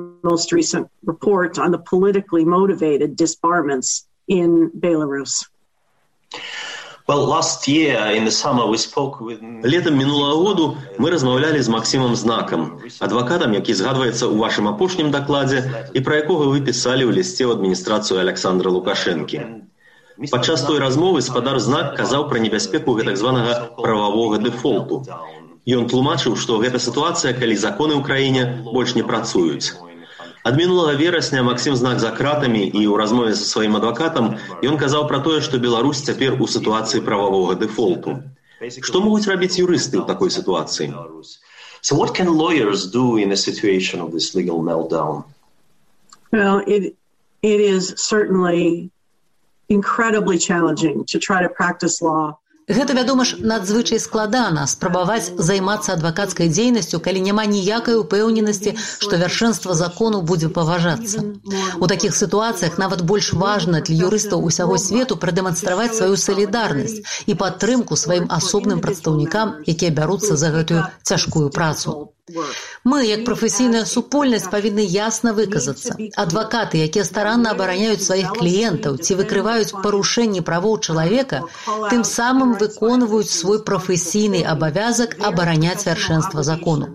Летам мінулага году мы размаўлялі з Максімам Знакам, адвакатам, які згадваецца ў вашым апошнім дакладзе і пра якога вы пісалі ў лісце ў адміністрацыю Александра Лукашэнкі. Падчас той размовы спадар Знак казаў пра небяспеку гэтак званага прававога дэфолту. Ён тлумачыў, што гэта сітуацыя, калі законы ў краіне больш не працуюць. Ад мінулага верасня Максім Знак за кратамі і ў размове са сваім адвакатам ён казаў пра тое, што Беларусь цяпер у сітуацыі прававога дэфолту. Што могуць рабіць юрысты ў такой сітуацыі? So what can lawyers do in a situation of this legal meltdown? Well, it it is certainly incredibly challenging to try to practice law. Гэта, вядома ж, надзвычай складана спрабаваць займацца адвакацкай дзейнасцю, калі няма ніякай упэўненасці, што вяршэнства закону будзе паважацца. У такіх сітуацыях нават больш важна для юрыстаў усяго свету прадэманстраваць сваю салідарнасць і падтрымку сваім асобным прадстаўнікам, якія бяруцца за гэтую цяжкую працу. Мы, як прафесійная супольнасць, павінны ясна выказацца. Адвакаты, якія старанна абараняюць сваіх кліентаў ці выкрываюць парушэнні правоў чалавека, тым самым выконваюць свой прафесійны абавязак абараняць вяршэнства закону.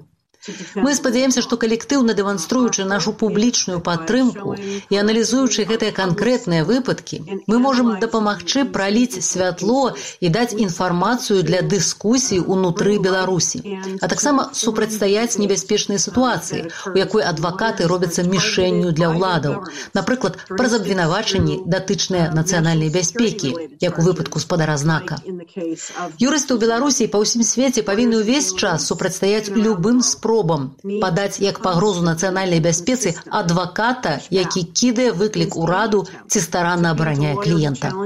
Мы спадзяемся, што калектыўна дэманструючы нашу публічную падтрымку і аналізуючы гэтыя канкрэтныя выпадкі, мы можам дапамагчы праліць святло і даць інфармацыю для дыскусій унутры Беларусі, а таксама супрацьстаяць небяспечнай сітуацыі, у якой адвакаты робяцца мішэнню для ўладаў, напрыклад, праз абвінавачанні датычныя нацыянальнай бяспекі, як у выпадку спадара знака. Юрысты ў Беларусі і па ўсім свеце павінны ўвесь час супрацьстаяць любым спробам падаць як пагрозу нацыянальнай бяспецы адваката, які кідае выклік ураду ці старанна абараняе кліента.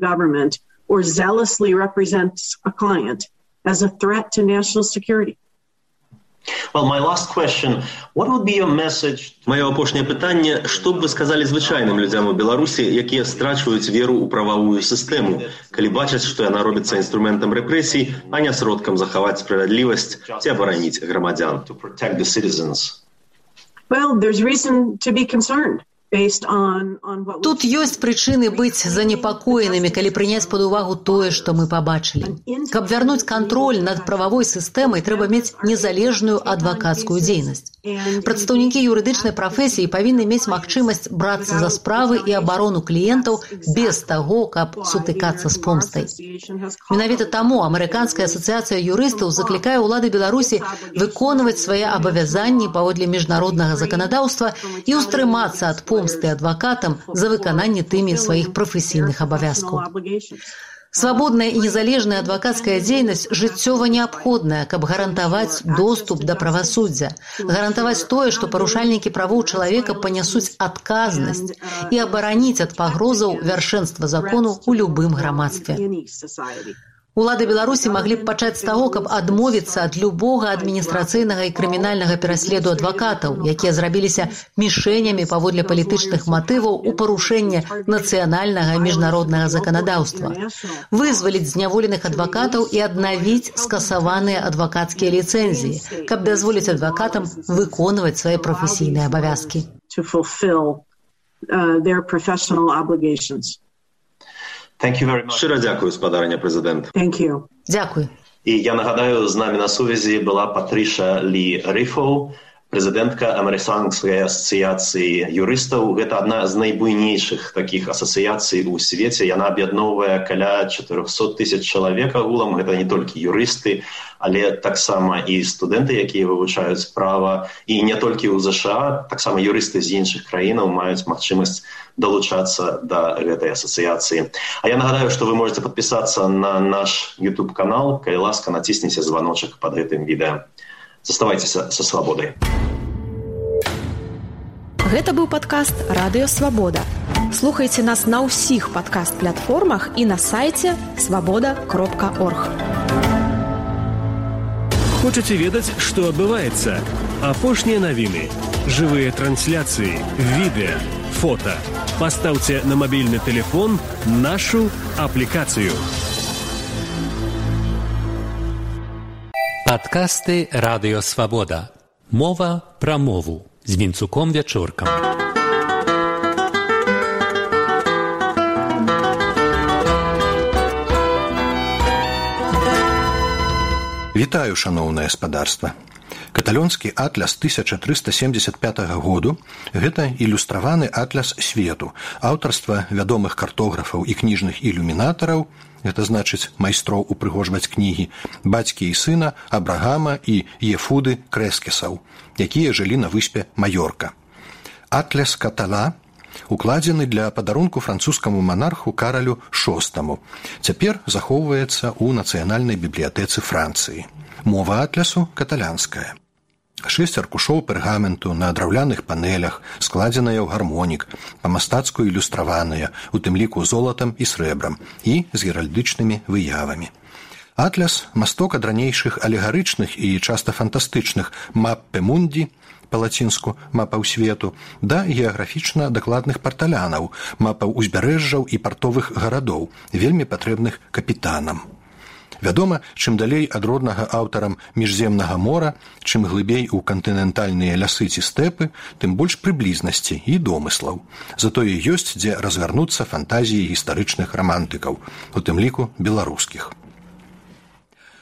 Well, my last question, what would be your message? Маё апошняе пытанне, што б вы сказалі звычайным людзям у Беларусі, якія страчваюць веру ў прававую сістэму, калі бачаць, што яна робіцца інструментам рэпрэсій, а не сродкам захаваць справядлівасць ці абараніць грамадзян? To protect the citizens. Well, there's reason to be concerned. Тут ёсць прычыны быць занепакоенымі, калі прыняць пад увагу тое, што мы пабачылі. Каб вярнуць кантроль над прававой сістэмай, трэба мець незалежную адвакацкую дзейнасць. Прадстаўнікі юрыдычнай прафесіі павінны мець магчымасць брацца за справы і абарону кліентаў без таго, каб сутыкацца з помстай. Менавіта таму Амерыканская асацыяцыя юрыстаў заклікае ўлады Беларусі выконваць свае абавязанні паводле міжнароднага заканадаўства і ўстрымацца ад помсты адвакатам за выкананне тымі сваіх прафесійных абавязкаў. Свабодная і незалежная адвакацкая дзейнасць жыццёва неабходная, каб гарантаваць доступ да правасуддзя, гарантаваць тое, што парушальнікі правоў чалавека панясуць адказнасць і абараніць ад пагрозаў вяршэнства закону ў любым грамадстве. Улады Беларусі маглі б пачаць з таго, каб адмовіцца ад любога адміністрацыйнага і крымінальнага пераследу адвакатаў, якія зрабіліся мішэнямі паводле палітычных матываў у парушэнне нацыянальнага і міжнароднага заканадаўства, вызваліць зняволеных адвакатаў і аднавіць скасаваныя адвакацкія ліцэнзіі, каб дазволіць адвакатам выконваць свае прафесійныя абавязкі. Thank you very much. Шчыра дзякую, спадарня прэзідэнт. Thank you. Дзякуй. І я нагадаю, з намі на сувязі была Патрыша Лі Рифоу, прэзідэнтка Амерыканскай асацыяцыі юрыстаў. Гэта адна з найбуйнейшых такіх асацыяцый у свеце. Яна аб'ядноўвае каля чатырохсот тысяч чалавек агулам. Гэта не толькі юрысты, але таксама і студэнты, якія вывучаюць права, і не толькі ў ЗША, таксама юрысты з іншых краінаў маюць магчымасць долучацца да гэтай асацыяцыі. А я нагадаю, што вы можете падпісацца на наш YouTube-канал, калі ласка, націсніце званочак пад гэтым відэа. Заставайцеся са свабодай. Гэта быў падкаст «Радыё Свабода». Слухайце нас на ўсіх падкаст-платформах і на сайце свабода кропка орг. Хочаце ведаць, што адбываецца? Апошнія навіны, жывыя трансляцыі, відэа, фота. Пастаўце на мабільны тэлефон нашу аплікацыю. Падкасты «Радыё Свабода». Мова пра мову з Вінцуком Вячоркам. Вітаю, шаноўнае спадарства. Каталонскі атлас тысяча трыста семдзесят пятага году – гэта ілюстраваны атлас свету, аўтарства вядомых картографаў і кніжных ілюмінатараў, гэта значыць майстроў упрыгожваць кнігі, бацькі і сына Абрагама і Ефуды Крэскесаў, якія жылі на выспе Маёрка. Атлас Катала укладзены для падарунку французскаму манарху Каралю шостаму. Цяпер захоўваецца ў Нацыянальнай бібліятэцы Францыі. Мова атласу каталянская. Шэсць аркушоў пергаменту на драўляных панелях, складзеныя ў гармонік, па-мастацку ілюстраваныя, у тым ліку золатам і срэбрам, і з геральдычнымі выявамі. Атлас – масток ад ранейшых алегарычных і часта фантастычных «маппе мунді», па-лацінску «мапаў свету», да геаграфічна дакладных парталянаў, мапаў узбярэжжаў і партовых гарадоў, вельмі патрэбных капітанам. Вядома, чым далей ад роднага аўтарам міжземнага мора, чым глыбей у кантынентальныя лясы ці стэпы, тым больш прыблізнасці і домыслаў. Затое ёсць, дзе разгарнуцца фантазіі гістарычных рамантыкаў, у тым ліку беларускіх.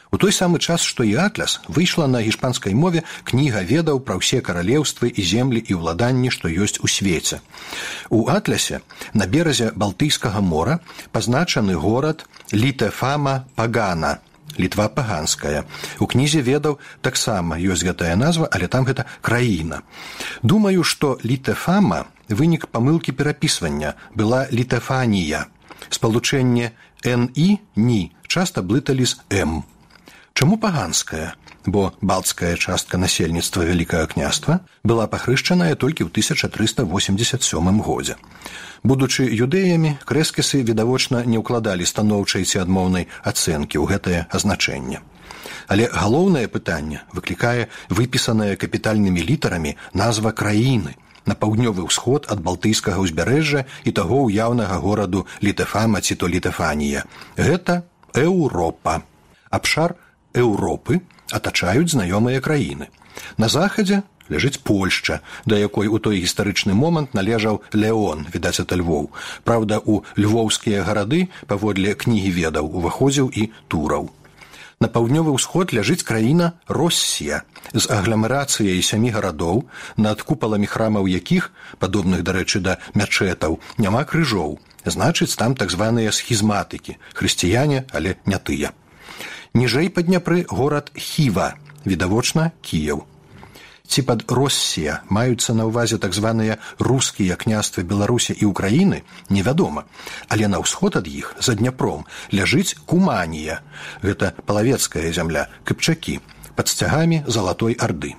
У той самы час, што і атлас, выйшла на іспанскай мове кніга ведаў пра ўсе каралеўствы і землі і ўладанні, што ёсць у свеце. У атлясе на беразе Балтыйскага мора пазначаны горад Літефама Пагана, Літва паганская. У кнізе ведаў таксама ёсць гэтая назва, але там гэта краіна. Думаю, што Літефама вынік памылкі перапісвання была Літефанія. Спалучэнне «н-і» «ні» часта блыталі з «м». Чаму паганская? Бо балтская частка насельніцтва Вялікага княства была пахрышчаная толькі ў тысяча трыста восемьдесят сёмым годзе. Будучы юдэямі, крэскісы відавочна не ўкладалі станоўчай ці адмоўнай ацэнкі ў гэтае азначэнне. Але галоўнае пытанне выклікае выпісаная капітальнымі літарамі назва краіны на паўднёвы ўсход ад Балтыйскага ўзбярэжжа і таго ўяўнага гораду Літефама ці то Літефанія. Гэта Еўропа. Абшар Еўропы атачаюць знаёмыя краіны. На захадзе ляжыць Польшча, да якой у той гістарычны момант належаў Леон, відаць, ад Львоў. Праўда, у львоўскія гарады, паводле кнігі ведаў, уваходзіў і Тураў. На паўднёвы ўсход ляжыць краіна Россія з агламерацыяй сямі гарадоў, над купаламі храмаў якіх, падобных, дарэчы, да мячэтаў, няма крыжоў. Значыць, там так званыя схізматыкі, хрысціяне, але не тыя. Ніжэй па Дняпры горад Хіва, відавочна Кіеў. Ці пад Россія маюцца на ўвазе так званыя рускія княствы Беларусі і Украіны, невядома. Але на ўсход ад іх, за Дняпром, ляжыць Куманія. Гэта палавецкая зямля, Кыпчакі, пад сцягамі Залатой Арды.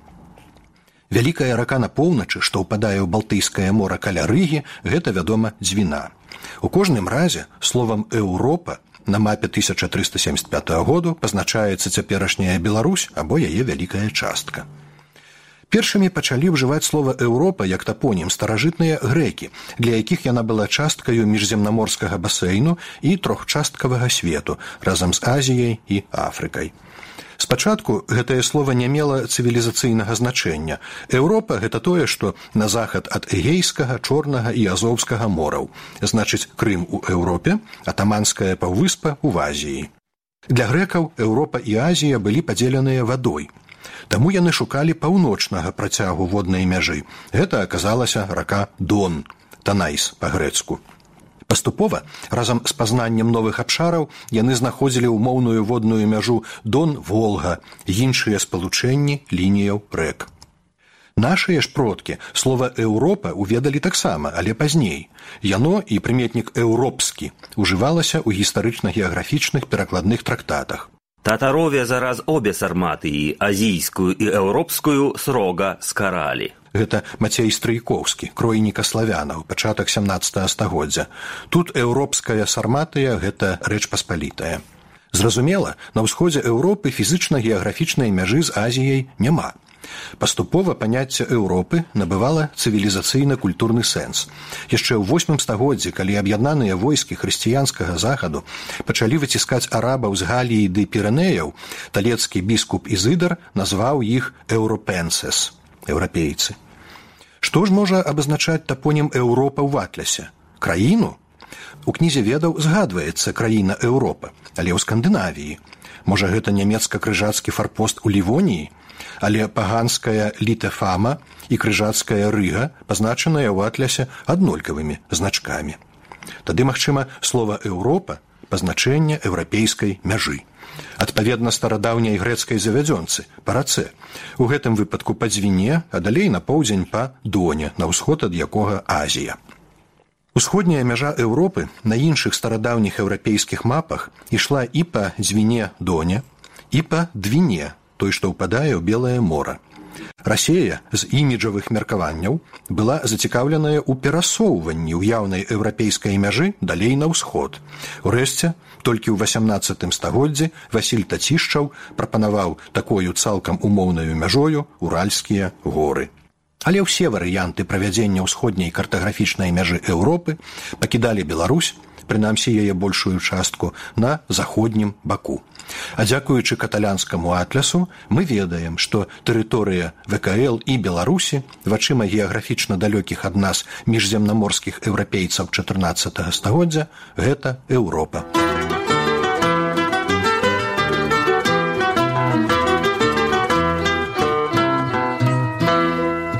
Вялікая рака на поўначы, што ўпадае ў Балтыйскае мора каля Рыгі, гэта, вядома, Дзвіна. У кожным разе словам «Еўропа» на мапе тысяча трыста семьдесят пятага году пазначаецца цяперашняя Беларусь або яе вялікая частка. Першымі пачалі ўжываць слова «Еўропа» як тапонім старажытныя грэкі, для якіх яна была часткаю міжземнаморскага басейну і трохчасткавага свету разам з Азіяй і Афрыкай. Спачатку гэтае слова не мела цывілізацыйнага значэння. Еўропа – гэта тое, што на захад ад Эгейскага, Чорнага і Азоўскага мораў. Значыць, Крым у Еўропе, атаманская паўвыспа ў Азіі. Для грэкаў Еўропа і Азія былі падзеленыя вадой. Таму яны шукалі паўночнага працягу воднай мяжы. Гэта аказалася рака Дон, Танайс па-грэцку. Паступова, разам з пазнаннем новых абшараў, яны знаходзілі ўмоўную водную мяжу Дон-Волга, іншыя спалучэнні лініяў рэк. Нашыя ж продкі слова «Еўропа» уведалі таксама, але пазней. Яно і прыметнік «еўропскі» ужывалася ў гістарычна-геаграфічных перакладных трактатах. Татарове зараз обе сарматыі, азійскую і еўропскую, срога скаралі. Гэта Мацей Стрыйкоўскі, кройніка славянаў, пачатак сямнаццатага стагоддзя. Тут еўропская сарматыя – гэта рэч паспалітая. Зразумела, на ўсходзе Еўропы фізычна-геаграфічнай мяжы з Азіяй няма. Паступова паняцце Еўропы набывала цывілізацыйна-культурны сэнс. Яшчэ ў восьмым стагоддзі, калі аб'яднаныя войскі хрысціянскага захаду пачалі выціскаць арабаў з Галіі ды Пірэнеяў, талецкі біскуп Ізыдар назваў іх «еўропенсес» – еўрапейцы. Што ж можа абазначаць тапонім Еўропа ў атлясе? Краіну? У кнізе ведаў згадваецца краіна Еўропа, але ў Скандынавіі. Можа, гэта нямецка-крыжацкі фарпост у Лівоніі? Але паганская Літефама і крыжацкая Рыга пазначаныя ў атлясе аднолькавымі значкамі. Тады, магчыма, слова «Еўропа» – пазначэнне еўрапейскай мяжы. Адпаведна старадаўняй грэцкай завядзёнцы, па рацэ. У гэтым выпадку па Дзвіне, а далей на поўдзень па Доне, на ўсход ад якога Азія. Усходняя мяжа Еўропы на іншых старадаўніх еўрапейскіх мапах ішла і па Дзвіне-Доне, і па Двіне, той, што ўпадае ў Белае мора. Расея з іміджавых меркаванняў была зацікаўленая ў перасоўванні ўяўнай еўрапейскай мяжы далей на ўсход. Урэшце, толькі ў васямнаццатым стагоддзі Васіль Тацішчаў прапанаваў такою цалкам умоўнаю мяжою Уральскія горы. Але ўсе варыянты правядзення ўсходняй картаграфічнай мяжы Еўропы пакідалі Беларусь, прынамсі яе большую частку, на заходнім баку. А дзякуючы каталянскаму атлясу мы ведаем, што тэрыторыя вэ ка эл і Беларусі вачыма геаграфічна далёкіх ад нас міжземнаморскіх еўрапейцаў чатырнаццатага стагоддзя – гэта Еўропа.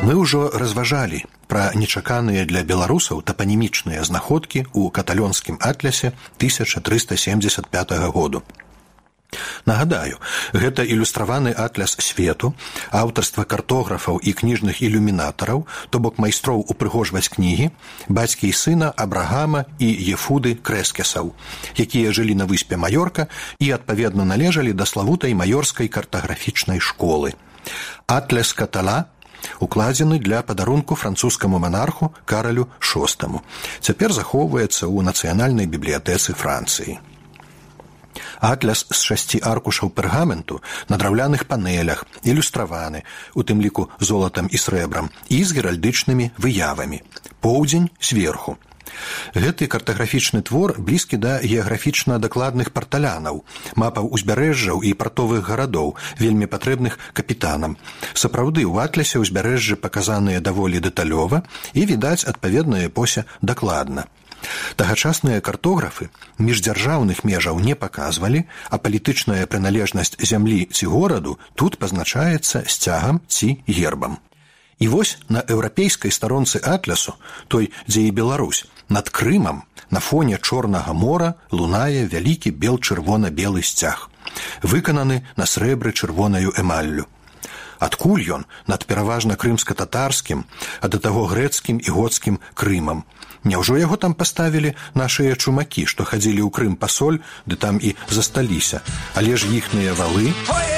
Мы ўжо разважалі пра нечаканыя для беларусаў тапанімічныя знаходкі ў каталонскім атлясе тысяча трыста семдзесят пятага году. Нагадаю, гэта ілюстраваны атляс свету, аўтарства картографаў і кніжных ілюмінатараў, то бок майстроў упрыгожваць кнігі, бацькі і сына Абрагама і Ефуды Крэскесаў, якія жылі на выспе Маёрка і адпаведна належалі да славутай маёрскай картаграфічнай школы. Атляс катала укладзены для падарунку французскаму манарху Каралю шостаму. Цяпер захоўваецца ў нацыянальнай бібліятэцы Францыі. Атляс з шасці аркушаў пергаменту на драўляных панелях, ілюстраваны, у тым ліку золатам і срэбрам, і з геральдычнымі выявамі. Поўдзень зверху. Гэты картаграфічны твор блізкі да геаграфічна дакладных парталянаў, мапаў узбярэжжаў і партовых гарадоў, вельмі патрэбных капітанам. Сапраўды, у атлясе ўзбярэжжы паказаныя даволі дэталёва і, відаць, адпаведная эпося дакладна. Тагачасныя картографы міждзяржаўных межаў не паказвалі, а палітычная прыналежнасць зямлі ці гораду тут пазначаецца сцягам ці гербам. І вось на еўрапейскай старонцы атлясу, той, дзе і Беларусь, над Крымам, на фоне Чорнага мора лунае вялікі бел-чырвона-белы сцяг, выкананы на срэбры чырвонаю эмаллю. Адкуль ён над пераважна крымска-татарскім, а да таго грэцкім і гоцкім Крымам? Няўжо яго там паставілі нашыя чумакі, што хадзілі ў Крым па соль, ды там і засталіся, але ж іхныя валы...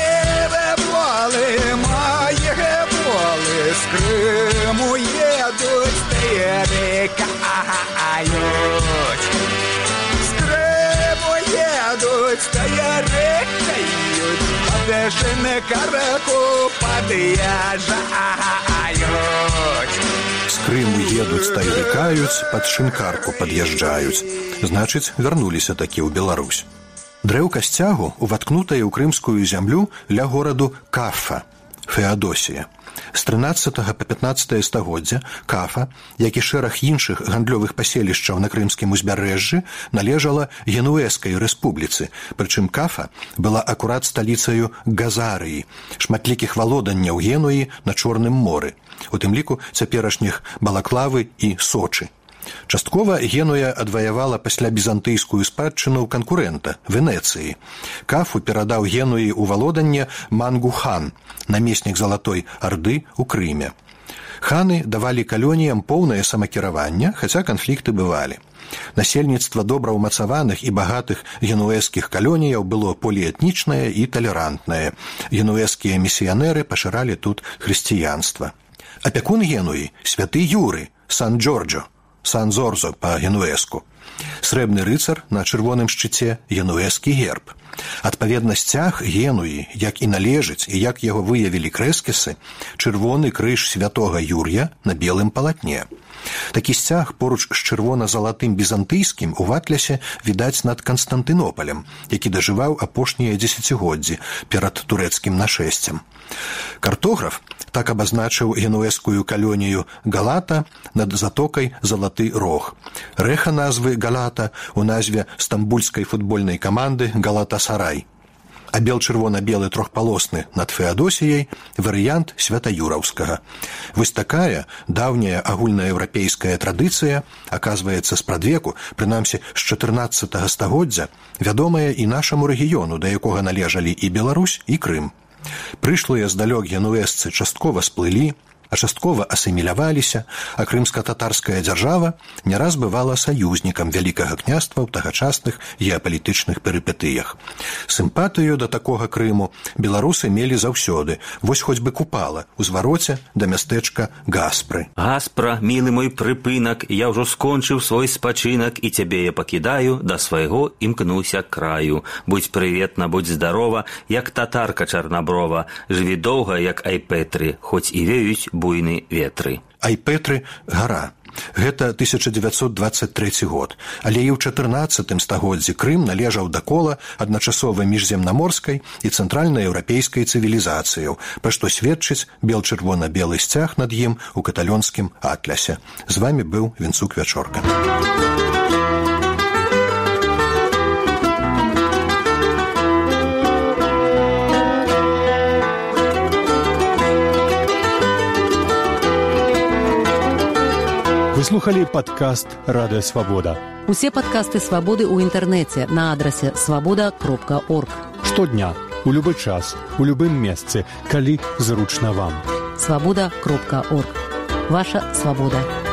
З Крыму едуць, таярэкаюць. З Крыму едуць, таярэкаюць, падэшыны караку пад'язджаюць. З Крыму едуць, таярэкаюць, пад шынкарку пад'язджаюць. Значыць, вярнуліся такі ў Беларусь. Дрэўка сцягу уваткнутая ў крымскую зямлю ля гораду Кафа, Феадосія. З трынаццатага па пятнаццатае стагоддзя Кафа, як і шэраг іншых гандлёвых паселішчаў на крымскім узбярэжжы, належала Генуэзскай рэспубліцы, прычым Кафа была акурат сталіцаю Газарыі, шматлікіх валоданняў Генуі на Чорным моры, у тым ліку цяперашніх Балаклавы і Сочы. Часткова Генуя адваявала пасля бізантыйскую спадчыну канкурэнта, Венецыі. Кафу перадаў Генуі ў валоданне Мангу-хан, намеснік Залатой Арды ў Крыме. Ханы давалі калоніям поўнае самакіраванне, хаця канфлікты бывалі. Насельніцтва добра ўмацаваных і багатых генуэзскіх калоніяў было поліэтнічнае і талерантнае. Генуэзскія місіянеры пашыралі тут хрысціянства. Апякун Генуі – святы Юры, Сан-Джорджо, Сан-Зорзо па-генуэзку. Срэбны рыцар на чырвоным шчыце – генуэзскі герб. Адпаведна сцяг Генуі, як і належыць, і як яго выявілі крэскесы, чырвоны крыж святога Юр'я на белым палатне. Такі сцяг поруч з чырвона-залатым бізантыйскім у атлясе відаць над Канстантынопалем, які дажываў апошнія дзесяцігоддзі перад турэцкім нашэсцем. Картограф так абазначыў генуэзскую калонію Галата над затокай Залаты Рог. Рэха назвы Галата у назве стамбульскай футбольнай каманды Галатасарай. А бел-чырвона-белы трохпалосны над Феадосіяй варыянт святаюраўскага. Вось такая даўняя агульнаеўрапейская традыцыя, аказваецца спрадвеку, прынамсі з чатырнаццатага стагоддзя, вядомая і нашаму рэгіёну, да якога належалі і Беларусь, і Крым. Прышлыя здалёк генуэзцы часткова сплылі, а часткова асіміляваліся, а крымска-татарская дзяржава не раз бывала саюзнікам вялікага княства ў тагачасных геапалітычных перыпетыях. Сімпатыю да такога Крыму беларусы мелі заўсёды, вось хоць бы Купала, у звароце да мястэчка Гаспры. Гаспра, мілы мой прыпынак, я ўжо скончыў свой спачынак, і цябе я пакідаю, да свайго імкнуся краю. Будь прыветна, будь здарова, як татарка чарнаброва, жыві доўга, як Айпетры, хоць і веюць буйны ветры. Айпетры – гара. Гэта тысяча дзевяцьсот дваццаць трэці год. Але і ў чатырнаццатым стагоддзі Крым належаў да кола адначасова міжземнаморскай і цэнтральнаеўрапейскай цывілізацыяў, пра што сведчыць бел-чырвона-белы сцяг над ім у каталонскім атлясе. З вамі быў Вінцук Вячорка. слухали падкаст «Радыё Свабода». Усе падкасты «Свабоды» ў інтэрнэце на адрасе свабода кропка орг. Штодня, у любы час, у любым месцы, калі зручна вам. свабода кропка орг. Ваша свабода.